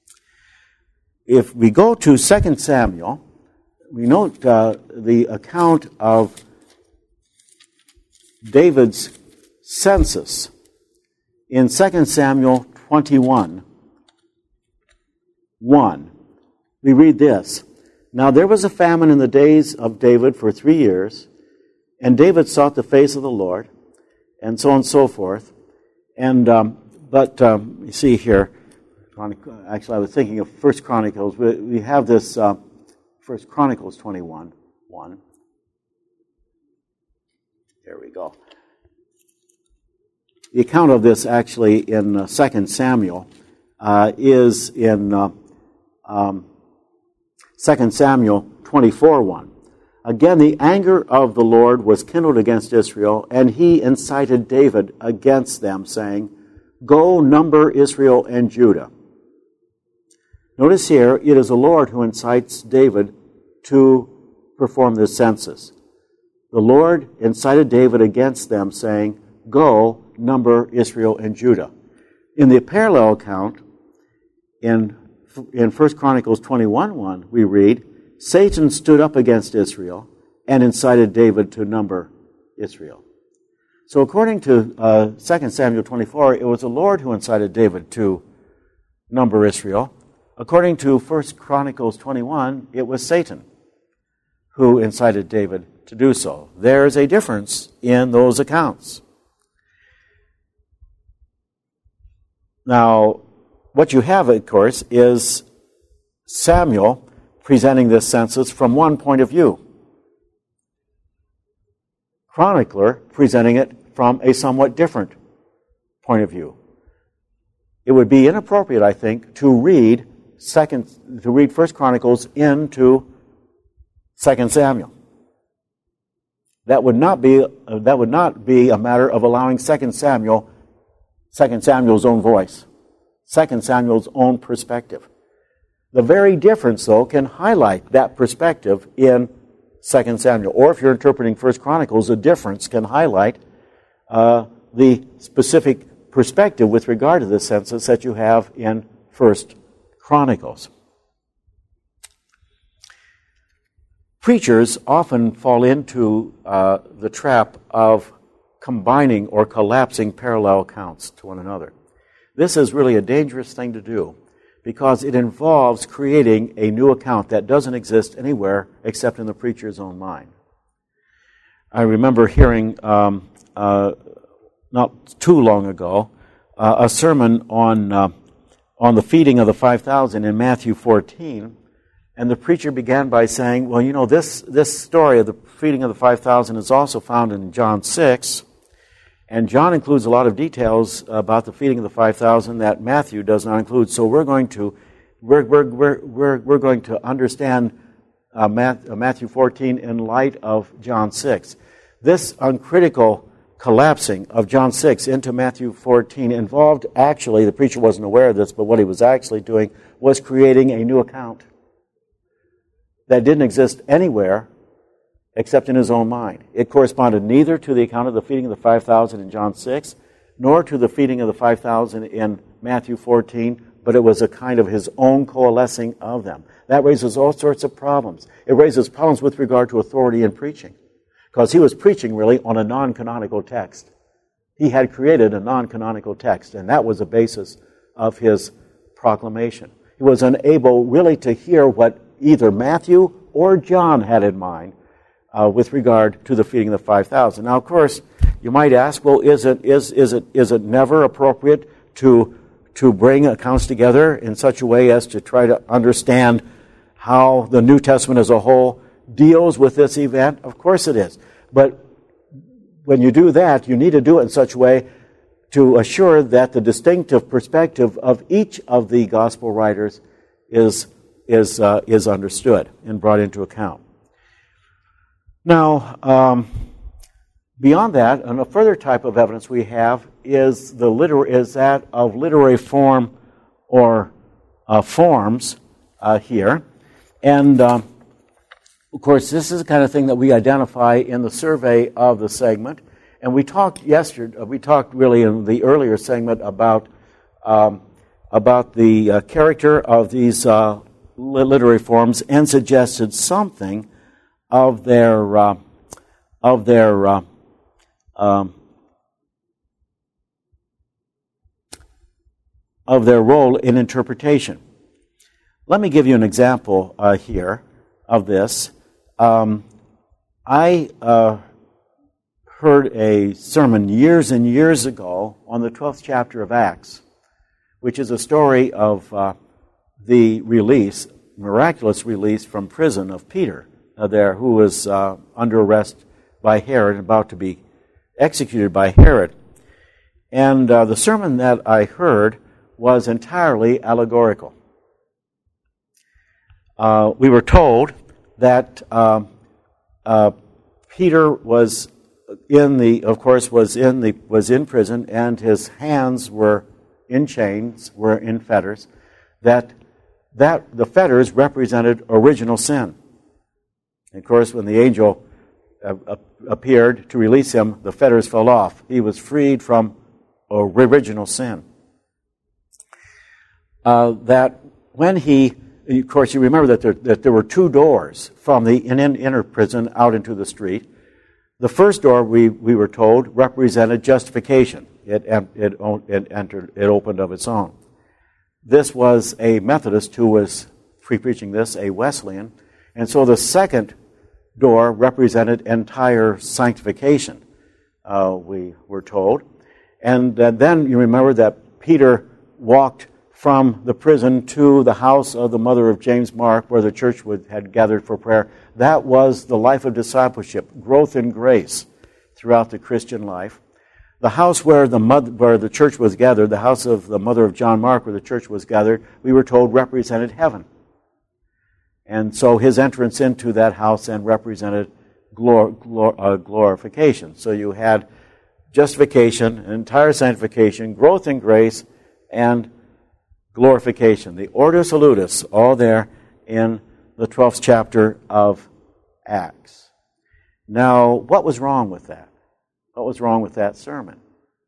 If we go to 2 Samuel, we note the account of David's census in 2 Samuel 21:1. We read this, "Now there was a famine in the days of David for 3 years, and David sought the face of the Lord," and so on and so forth. And you see here, actually I was thinking of 1 Chronicles. We have this 1 Chronicles 21:1. There we go. The account of this actually in 2 Samuel is in 2 Samuel 24:1. "Again, the anger of the Lord was kindled against Israel, and he incited David against them, saying, 'Go number Israel and Judah.'" Notice here, it is the Lord who incites David to perform this census. The Lord incited David against them, saying, "Go number Israel and Judah." In the parallel account, in 1 Chronicles 21:1, we read, "Satan stood up against Israel and incited David to number Israel." So according to 2 Samuel 24, it was the Lord who incited David to number Israel. According to 1 Chronicles 21, it was Satan who incited David to do so. There is a difference in those accounts. Now, what you have, of course, is Samuel presenting this census from one point of view. Chronicler presenting it from a somewhat different point of view. It would be inappropriate, I think, to read 1 Chronicles into 2 Samuel. That would not be a matter of allowing 2 Samuel's own voice, 2 Samuel's own perspective. The very difference, though, can highlight that perspective in 2 Samuel. Or if you're interpreting 1 Chronicles, the difference can highlight the specific perspective with regard to the census that you have in 1 Chronicles. Preachers often fall into the trap of combining or collapsing parallel accounts to one another. This is really a dangerous thing to do because it involves creating a new account that doesn't exist anywhere except in the preacher's own mind. I remember hearing not too long ago a sermon on the feeding of the 5,000 in Matthew 14, and the preacher began by saying, well, you know, this story of the feeding of the 5,000 is also found in John 6, and John includes a lot of details about the feeding of the 5,000 that Matthew does not include. So we're going to understand Matthew 14 in light of John 6. This uncritical collapsing of John 6 into Matthew 14 involved, actually, the preacher wasn't aware of this, but what he was actually doing was creating a new account that didn't exist anywhere except in his own mind. It corresponded neither to the account of the feeding of the 5,000 in John 6, nor to the feeding of the 5,000 in Matthew 14, but it was a kind of his own coalescing of them. That raises all sorts of problems. It raises problems with regard to authority in preaching, because he was preaching really on a non-canonical text. He had created a non-canonical text, and that was the basis of his proclamation. He was unable really to hear what either Matthew or John had in mind with regard to the feeding of the 5,000. Now, of course, you might ask, well, is it never appropriate to bring accounts together in such a way as to try to understand how the New Testament as a whole deals with this event? Of course it is. But when you do that, you need to do it in such a way to assure that the distinctive perspective of each of the gospel writers is understood and brought into account. Now, beyond that, and a further type of evidence we have is that of literary form or forms here. And, of course, this is the kind of thing that we identify in the survey of the segment. And we talked really in the earlier segment about the character of these literary forms and suggested something of their role in interpretation. Let me give you an example here of this. I heard a sermon years and years ago on the 12th chapter of Acts, which is a story of the miraculous release from prison of Peter, who was under arrest by Herod and about to be executed by Herod. And the sermon that I heard was entirely allegorical. We were told that Peter was in prison, and his hands were in chains, were in fetters. That the fetters represented original sin. And of course, when the angel appeared to release him, the fetters fell off. He was freed from original sin. That when of course, you remember that there were two doors from the inner prison out into the street. The first door, we were told, represented justification. It opened of its own. This was a Methodist who was preaching this, a Wesleyan, and so the second door represented entire sanctification, we were told. And then you remember that Peter walked from the prison to the house of the mother of James Mark, where the church had gathered for prayer. That was the life of discipleship, growth in grace throughout the Christian life. The house where the church was gathered, the house of the mother of John Mark, where the church was gathered, we were told represented heaven. And so his entrance into that house then represented glorification. So you had justification, entire sanctification, growth in grace, and glorification. The Ordo Salutis, all there in the 12th chapter of Acts. Now, what was wrong with that? What was wrong with that sermon?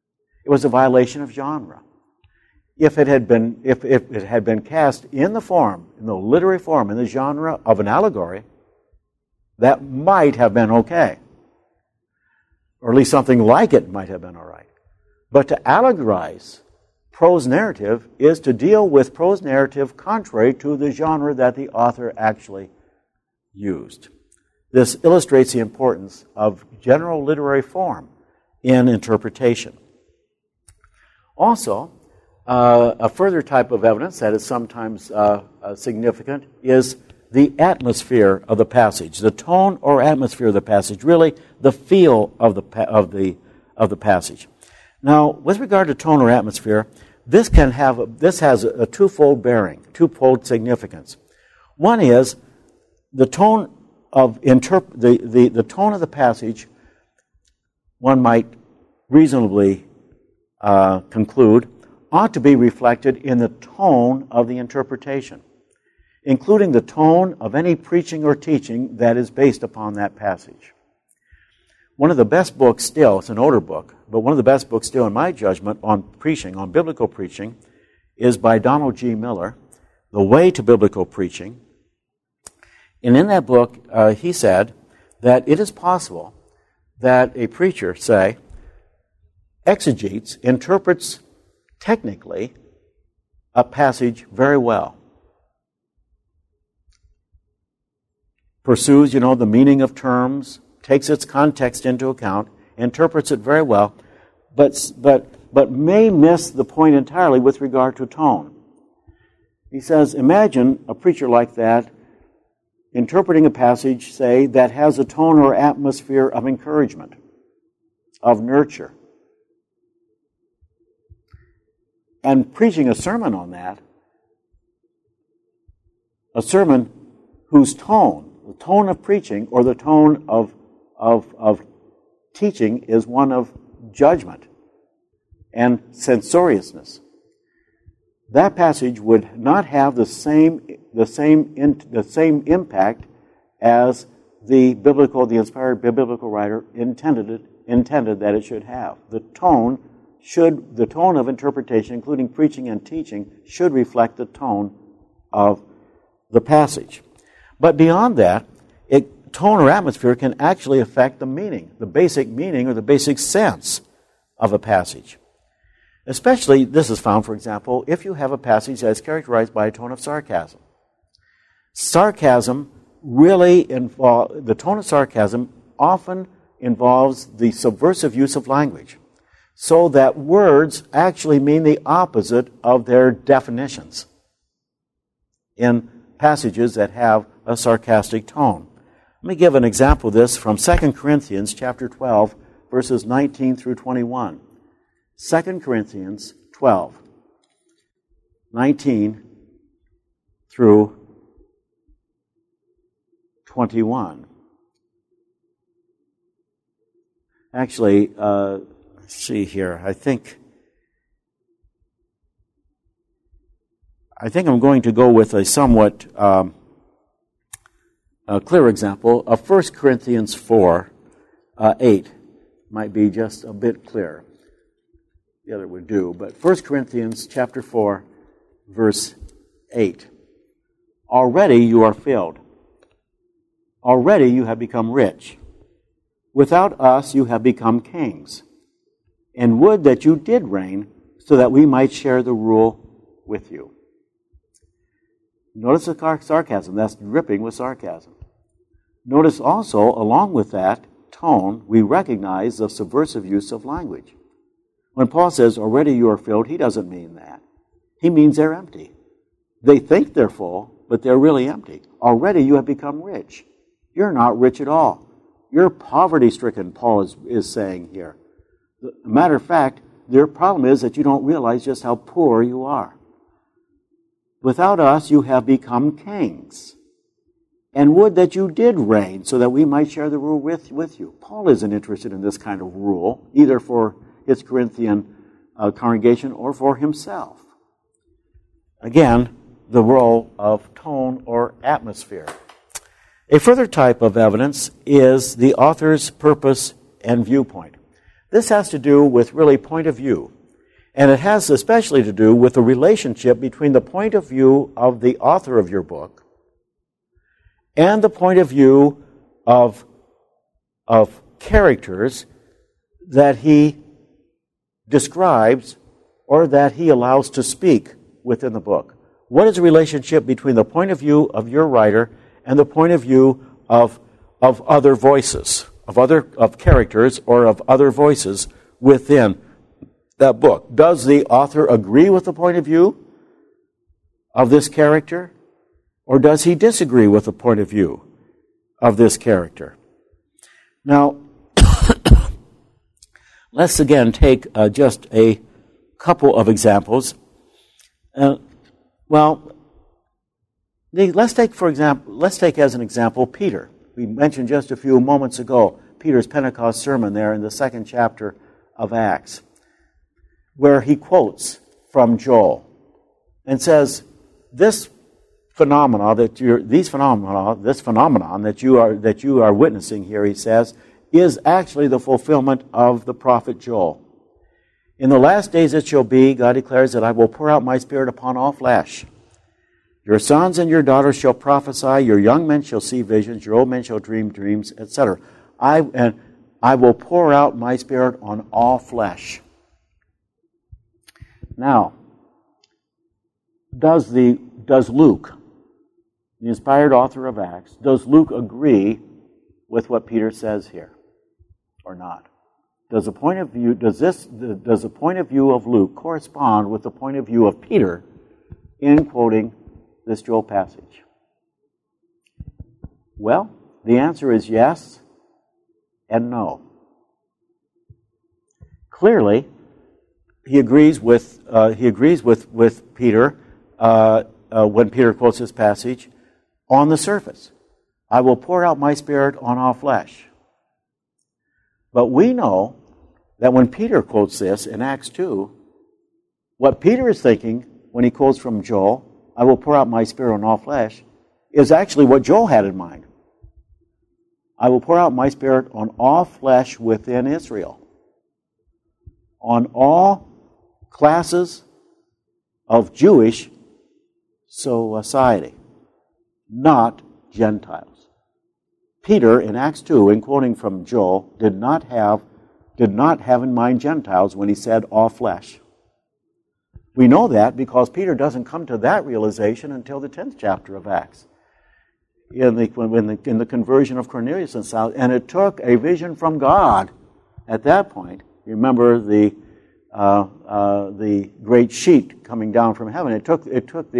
it was a violation of genre. If it had been cast in the literary form, in the genre of an allegory, that might have been okay. Or at least something like it might have been all right. But to allegorize prose narrative is to deal with prose narrative contrary to the genre that the author actually used. This illustrates the importance of general literary form in interpretation. Also, a further type of evidence that is sometimes significant is the atmosphere of the passage, the tone or atmosphere of the passage, really the feel of the passage. Now, with regard to tone or atmosphere, this has a twofold bearing, twofold significance. One is the tone of the tone of the passage. One might reasonably conclude ought to be reflected in the tone of the interpretation, including the tone of any preaching or teaching that is based upon that passage. One of the best books still, it's an older book, but one of the best books still in my judgment on preaching, on biblical preaching, is by Donald G. Miller, The Way to Biblical Preaching. And in that book, he said that it is possible that a preacher, say, exegetes, interprets technically a passage very well. Pursues, the meaning of terms, takes its context into account, interprets it very well, but may miss the point entirely with regard to tone. He says, imagine a preacher like that interpreting a passage, say, that has a tone or atmosphere of encouragement, of nurture, and preaching a sermon on that, a sermon whose tone, the tone of preaching or the tone of teaching is one of judgment and censoriousness. That passage would not have the same impact as the inspired biblical writer intended that it should have. The tone of interpretation, including preaching and teaching, should reflect the tone of the passage. But beyond that, tone or atmosphere can actually affect the meaning, the basic meaning or the basic sense of a passage. Especially, this is found, for example, if you have a passage that is characterized by a tone of sarcasm. Sarcasm the tone of sarcasm often involves the subversive use of language, so that words actually mean the opposite of their definitions in passages that have a sarcastic tone. Let me give an example of this from 2 Corinthians chapter 12, verses 19 through 21. 2 Corinthians 12, 19 through 21. Actually, let's see here. I think I'm going to go with a somewhat clear example of 1 Corinthians 4, 8. Might be just a bit clearer. The other would do. But 1 Corinthians chapter 4, verse 8. Already you are filled. Already you have become rich. Without us you have become kings. And would that you did reign, so that we might share the rule with you. Notice the sarcasm. That's dripping with sarcasm. Notice also, along with that tone, we recognize the subversive use of language. When Paul says, already you are filled, he doesn't mean that. He means they're empty. They think they're full, but they're really empty. Already you have become rich. You're not rich at all. You're poverty-stricken, Paul is saying here. As a matter of fact, their problem is that you don't realize just how poor you are. Without us, you have become kings. And would that you did reign, so that we might share the rule with you. Paul isn't interested in this kind of rule, either for his Corinthian congregation or for himself. Again, the role of tone or atmosphere. A further type of evidence is the author's purpose and viewpoint. This has to do with really point of view. And it has especially to do with the relationship between the point of view of the author of your book and the point of view of characters that he describes or that he allows to speak within the book. What is the relationship between the point of view of your writer and the point of view of other voices, of characters or of other voices within that book? Does the author agree with the point of view of this character, or does he disagree with the point of view of this character? Now, let's again take just a couple of examples. Let's take as an example Peter. We mentioned just a few moments ago Peter's Pentecost sermon there in the 2nd chapter of Acts, where he quotes from Joel and says, this phenomenon that you are witnessing here, he says, is actually the fulfillment of the prophet Joel. In the last days it shall be, God declares, that I will pour out my Spirit upon all flesh. Your sons and your daughters shall prophesy, your young men shall see visions, your old men shall dream dreams, etc. I will pour out my Spirit on all flesh. Now, does Luke, the inspired author of Acts, does Luke agree with what Peter says here, or not? Does the point of view of Luke correspond with the point of view of Peter in quoting this Joel passage? Well, the answer is yes and no. Clearly, he agrees with Peter when Peter quotes this passage on the surface. I will pour out my Spirit on all flesh. But we know that when Peter quotes this in Acts 2, what Peter is thinking when he quotes from Joel, I will pour out my Spirit on all flesh, is actually what Joel had in mind. I will pour out my Spirit on all flesh within Israel, on all classes of Jewish society, not Gentiles. Peter, in Acts 2, in quoting from Joel, did not have in mind Gentiles when he said all flesh. We know that because Peter doesn't come to that realization until the 10th chapter of Acts, in the conversion of Cornelius and Saul, and it took a vision from God at that point. You remember the great sheet coming down from heaven. It took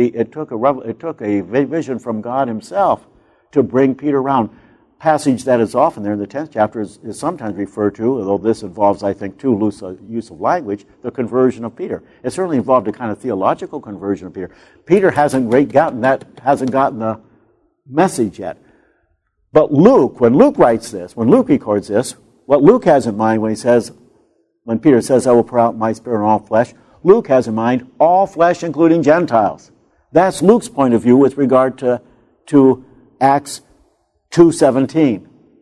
a vision from God Himself to bring Peter around. Passage that is often there in the 10th chapter is sometimes referred to, although this involves, I think, too loose a use of language, the conversion of Peter. It certainly involved a kind of theological conversion of Peter. Peter hasn't gotten the message yet. But Luke, when Luke writes this, when Luke records this, what Luke has in mind when Peter says, I will pour out my Spirit on all flesh, Luke has in mind all flesh, including Gentiles. That's Luke's point of view with regard to Acts 2:17.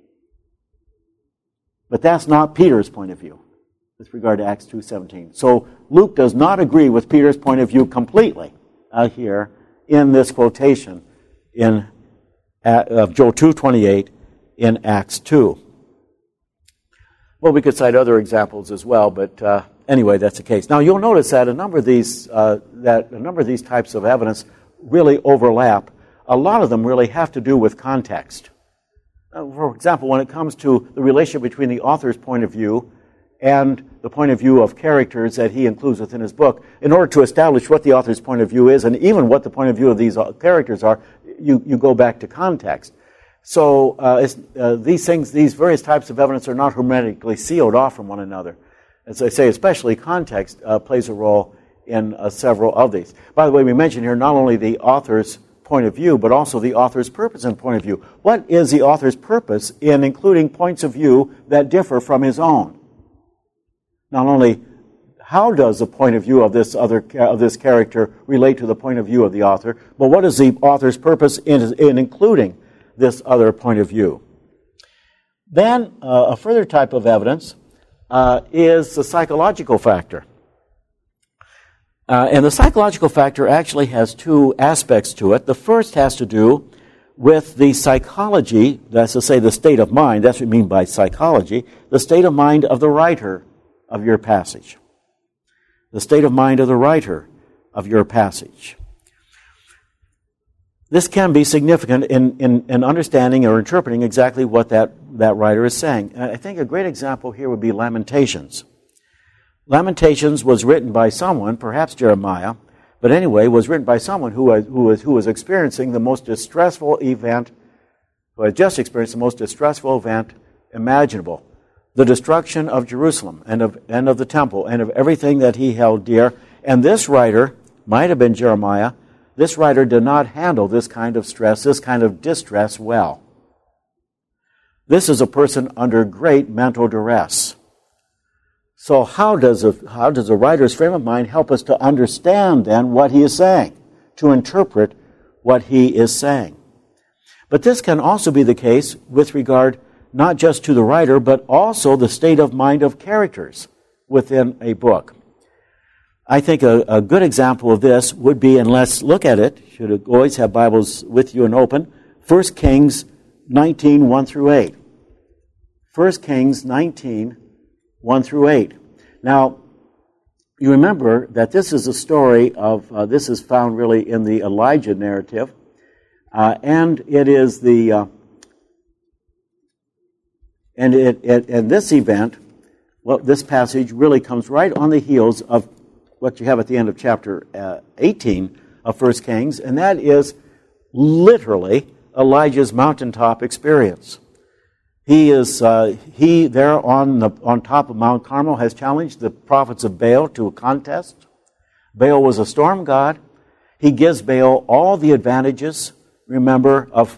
But that's not Peter's point of view with regard to Acts 2:17. So Luke does not agree with Peter's point of view completely here in this quotation of Joel 2:28 in Acts 2. Well, we could cite other examples as well, but anyway, that's the case. Now, you'll notice that a number of these types of evidence really overlap. A lot of them really have to do with context. For example, when it comes to the relationship between the author's point of view and the point of view of characters that he includes within his book, in order to establish what the author's point of view is and even what the point of view of these characters are, you go back to context. So these various types of evidence are not hermetically sealed off from one another. As I say, especially context plays a role in several of these. By the way, we mentioned here not only the author's point of view, but also the author's purpose and point of view. What is the author's purpose in including points of view that differ from his own? Not only how does the point of view of this character relate to the point of view of the author, but what is the author's purpose in including this other point of view? Then a further type of evidence is the psychological factor. And the psychological factor actually has two aspects to it. The first has to do with the psychology, that's to say the state of mind, that's what we mean by psychology, the state of mind of the writer of your passage. The state of mind of the writer of your passage. This can be significant in understanding or interpreting exactly what that writer is saying. And I think a great example here would be Lamentations. Lamentations was written by someone, perhaps Jeremiah, but anyway, was written by someone who was experiencing the most distressful event, who had just experienced the most distressful event imaginable, the destruction of Jerusalem and of the temple and of everything that he held dear. And this writer, might have been Jeremiah, this writer did not handle this kind of stress, this kind of distress well. This is a person under great mental duress. So how does a writer's frame of mind help us to understand then what he is saying, to interpret what he is saying? But this can also be the case with regard not just to the writer, but also the state of mind of characters within a book. I think a good example of this would be, and let's look at it, you should always have Bibles with you and open, 1 Kings 19, 1 through 8. 1 Kings 19, 1 through 8. Now, you remember that this is a story of, this is found really in the Elijah narrative, and it is the, and this event, well, this passage really comes right on the heels of what you have at the end of chapter 18 of 1 Kings, and that is literally Elijah's mountaintop experience. He there on top of Mount Carmel has challenged the prophets of Baal to a contest. Baal was a storm god. He gives Baal all the advantages, remember, of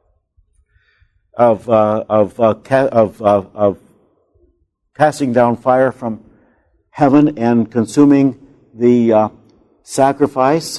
casting down fire from heaven and consuming the sacrifice.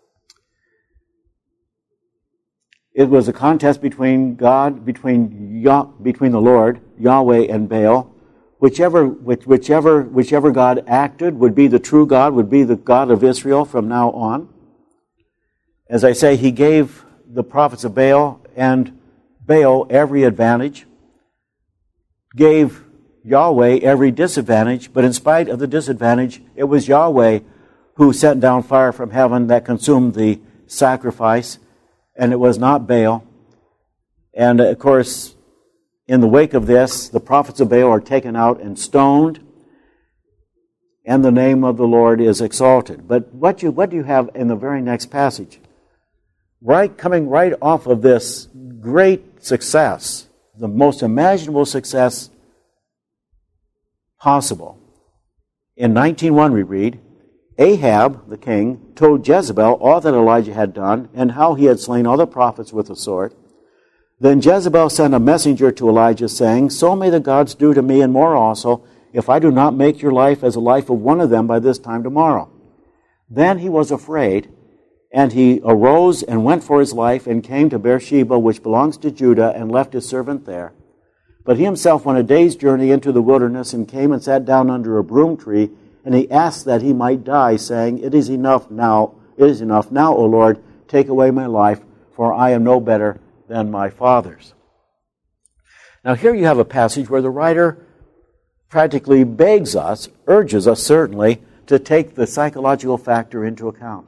It was a contest between God, between the Lord, Yahweh, and Baal. Whichever God acted would be the true God, would be the God of Israel from now on. As I say, he gave the prophets of Baal and Baal every advantage, gave Yahweh every disadvantage, but in spite of the disadvantage, it was Yahweh who sent down fire from heaven that consumed the sacrifice, and it was not Baal. And of course, in the wake of this, the prophets of Baal are taken out and stoned, and the name of the Lord is exalted. But what do you have in the very next passage? Coming right off of this great success, the most imaginable success possible. In 19:1 we read, Ahab, the king, told Jezebel all that Elijah had done and how he had slain all the prophets with the sword. Then Jezebel sent a messenger to Elijah, saying, So may the gods do to me and more also, if I do not make your life as the life of one of them by this time tomorrow. Then he was afraid, and he arose and went for his life and came to Beersheba, which belongs to Judah, and left his servant there. But he himself went a day's journey into the wilderness and came and sat down under a broom tree, and he asked that he might die, saying, It is enough now, O Lord, take away my life, for I am no better than my fathers. Now here you have a passage where the writer practically begs us, urges us certainly, to take the psychological factor into account.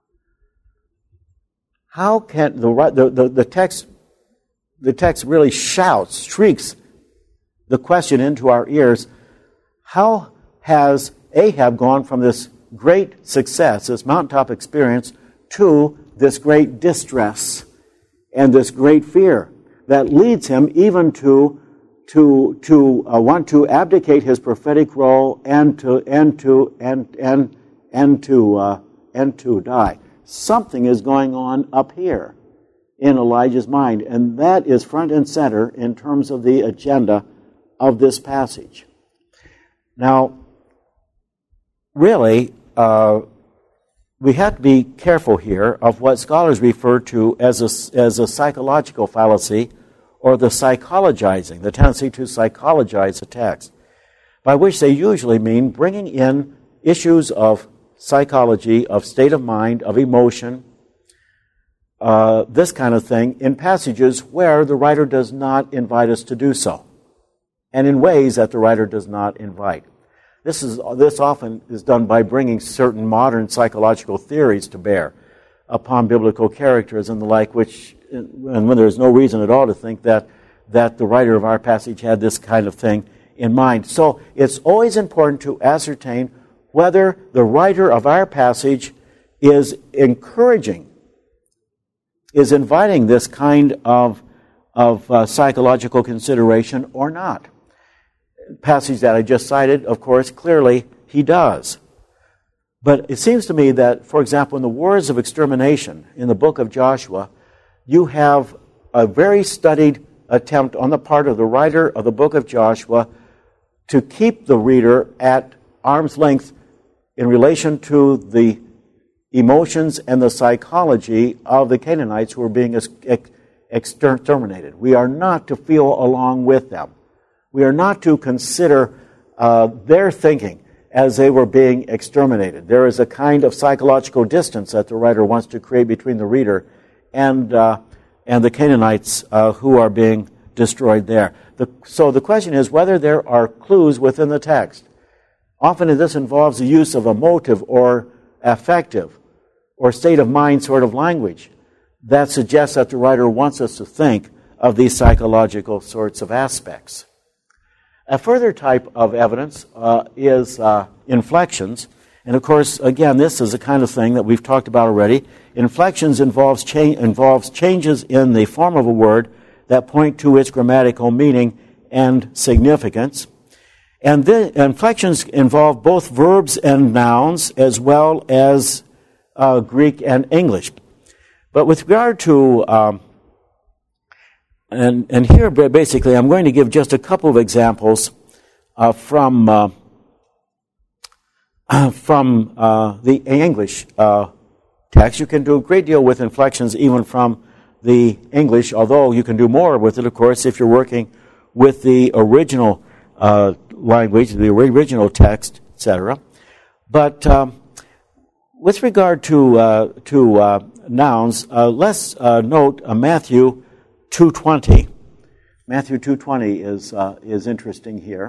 How can the text really shrieks the question into our ears, how has Ahab gone from this great success, this mountaintop experience, to this great distress and this great fear that leads him even to want to abdicate his prophetic role and to die? Something is going on up here in Elijah's mind, and that is front and center in terms of the agenda of this passage. Now, really, we have to be careful here of what scholars refer to as a psychological fallacy, or the psychologizing, the tendency to psychologize a text, by which they usually mean bringing in issues of psychology, of state of mind, of emotion, this kind of thing, in passages where the writer does not invite us to do so, and in ways that the writer does not invite. This often is done by bringing certain modern psychological theories to bear upon biblical characters and the like, and when there's no reason at all to think that the writer of our passage had this kind of thing in mind. So it's always important to ascertain whether the writer of our passage is encouraging, is inviting this kind of psychological consideration or not. The passage that I just cited, of course, clearly he does. But it seems to me that, for example, in the wars of extermination in the book of Joshua, you have a very studied attempt on the part of the writer of the book of Joshua to keep the reader at arm's length in relation to the emotions and the psychology of the Canaanites who are being exterminated. We are not to feel along with them. We are not to consider their thinking as they were being exterminated. There is a kind of psychological distance that the writer wants to create between the reader and the Canaanites who are being destroyed there. So the question is whether there are clues within the text. Often this involves the use of emotive or affective or state of mind sort of language that suggests that the writer wants us to think of these psychological sorts of aspects. A further type of evidence is inflections. And of course, again, this is the kind of thing that we've talked about already. Inflections involves changes in the form of a word that point to its grammatical meaning and significance. And the inflections involve both verbs and nouns as well as Greek and English. But with regard to and here, basically, I'm going to give just a couple of examples from the English text. You can do a great deal with inflections even from the English, although you can do more with it, of course, if you're working with the original language, the original text, etc. But with regard to nouns, let's note Matthew 2:20. Matthew 2:20 is interesting here.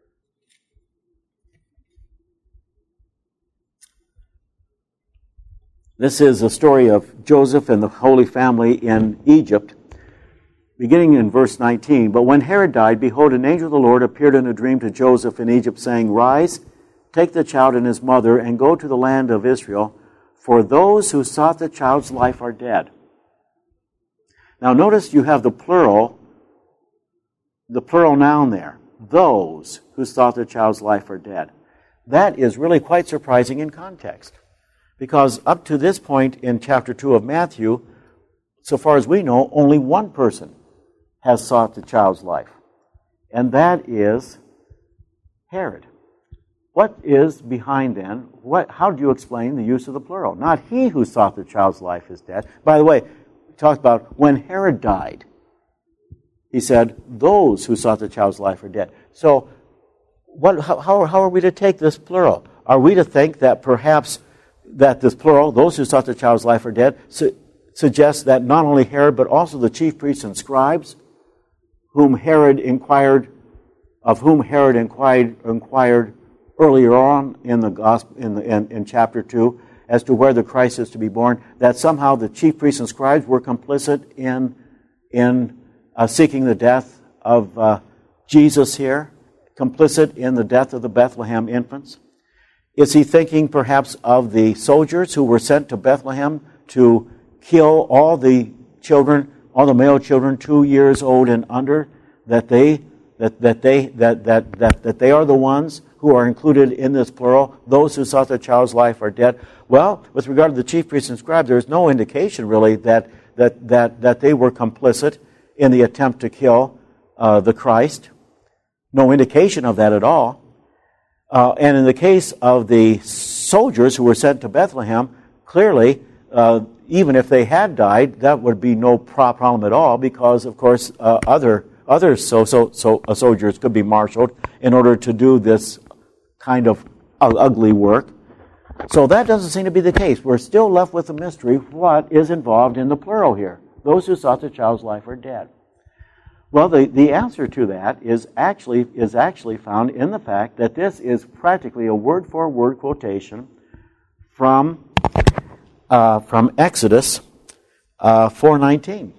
This is a story of Joseph and the Holy Family in Egypt, beginning in verse 19. But when Herod died, behold, an angel of the Lord appeared in a dream to Joseph in Egypt, saying, Rise, take the child and his mother, and go to the land of Israel, for those who sought the child's life are dead. Now notice you have the plural noun there. Those who sought the child's life are dead. That is really quite surprising in context. Because up to this point in chapter 2 of Matthew, so far as we know, only one person has sought the child's life. And that is Herod. What is behind then? How do you explain the use of the plural? Not he who sought the child's life is dead. By the way, we talked about when Herod died. He said, those who sought the child's life are dead. So how are we to take this plural? Are we to think that perhaps that this plural, those who sought the child's life are dead, suggests that not only Herod, but also the chief priests and scribes, of whom Herod inquired earlier on in the gospel, in chapter 2, as to where the Christ is to be born, that somehow the chief priests and scribes were complicit in seeking the death of Jesus here, complicit in the death of the Bethlehem infants. Is he thinking perhaps of the soldiers who were sent to Bethlehem to kill all the children, all the male children 2 years old and under, that they are the ones who are included in this plural? Those who sought the child's life are dead. Well, with regard to the chief priests and scribes, there is no indication really that they were complicit in the attempt to kill the Christ. No indication of that at all. And in the case of the soldiers who were sent to Bethlehem, clearly, even if they had died, that would be no problem at all, because, of course, other soldiers could be marshaled in order to do this kind of ugly work. So that doesn't seem to be the case. We're still left with the mystery. What is involved in the plural here? Those who sought the child's life are dead. Well, the answer to that is actually found in the fact that this is practically a word-for-word quotation from Exodus 4:19.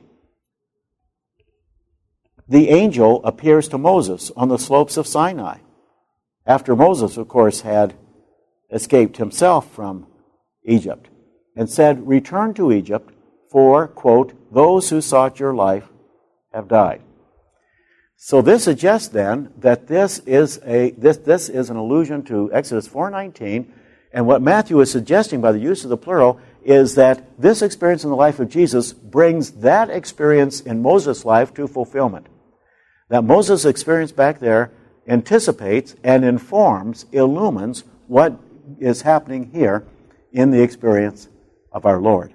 The angel appears to Moses on the slopes of Sinai, after Moses, of course, had escaped himself from Egypt, and said, "Return to Egypt, for," quote, "those who sought your life have died." So this suggests then that this is an allusion to Exodus 4:19, and what Matthew is suggesting by the use of the plural is that this experience in the life of Jesus brings that experience in Moses' life to fulfillment. That Moses' experience back there anticipates and informs, illumines what is happening here in the experience of our Lord.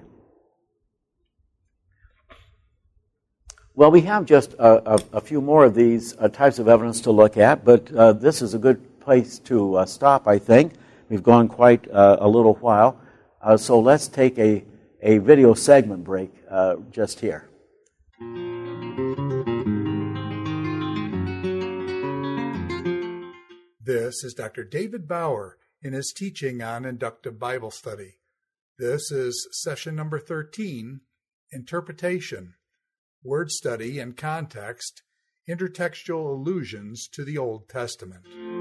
Well, we have just a few more of these types of evidence to look at, but this is a good place to stop, I think. We've gone quite a little while, so let's take a video segment break just here. This is Dr. David Bauer in his teaching on inductive Bible study. This is session number 13, Interpretation, Word Study and Context, Intertextual Allusions to the Old Testament.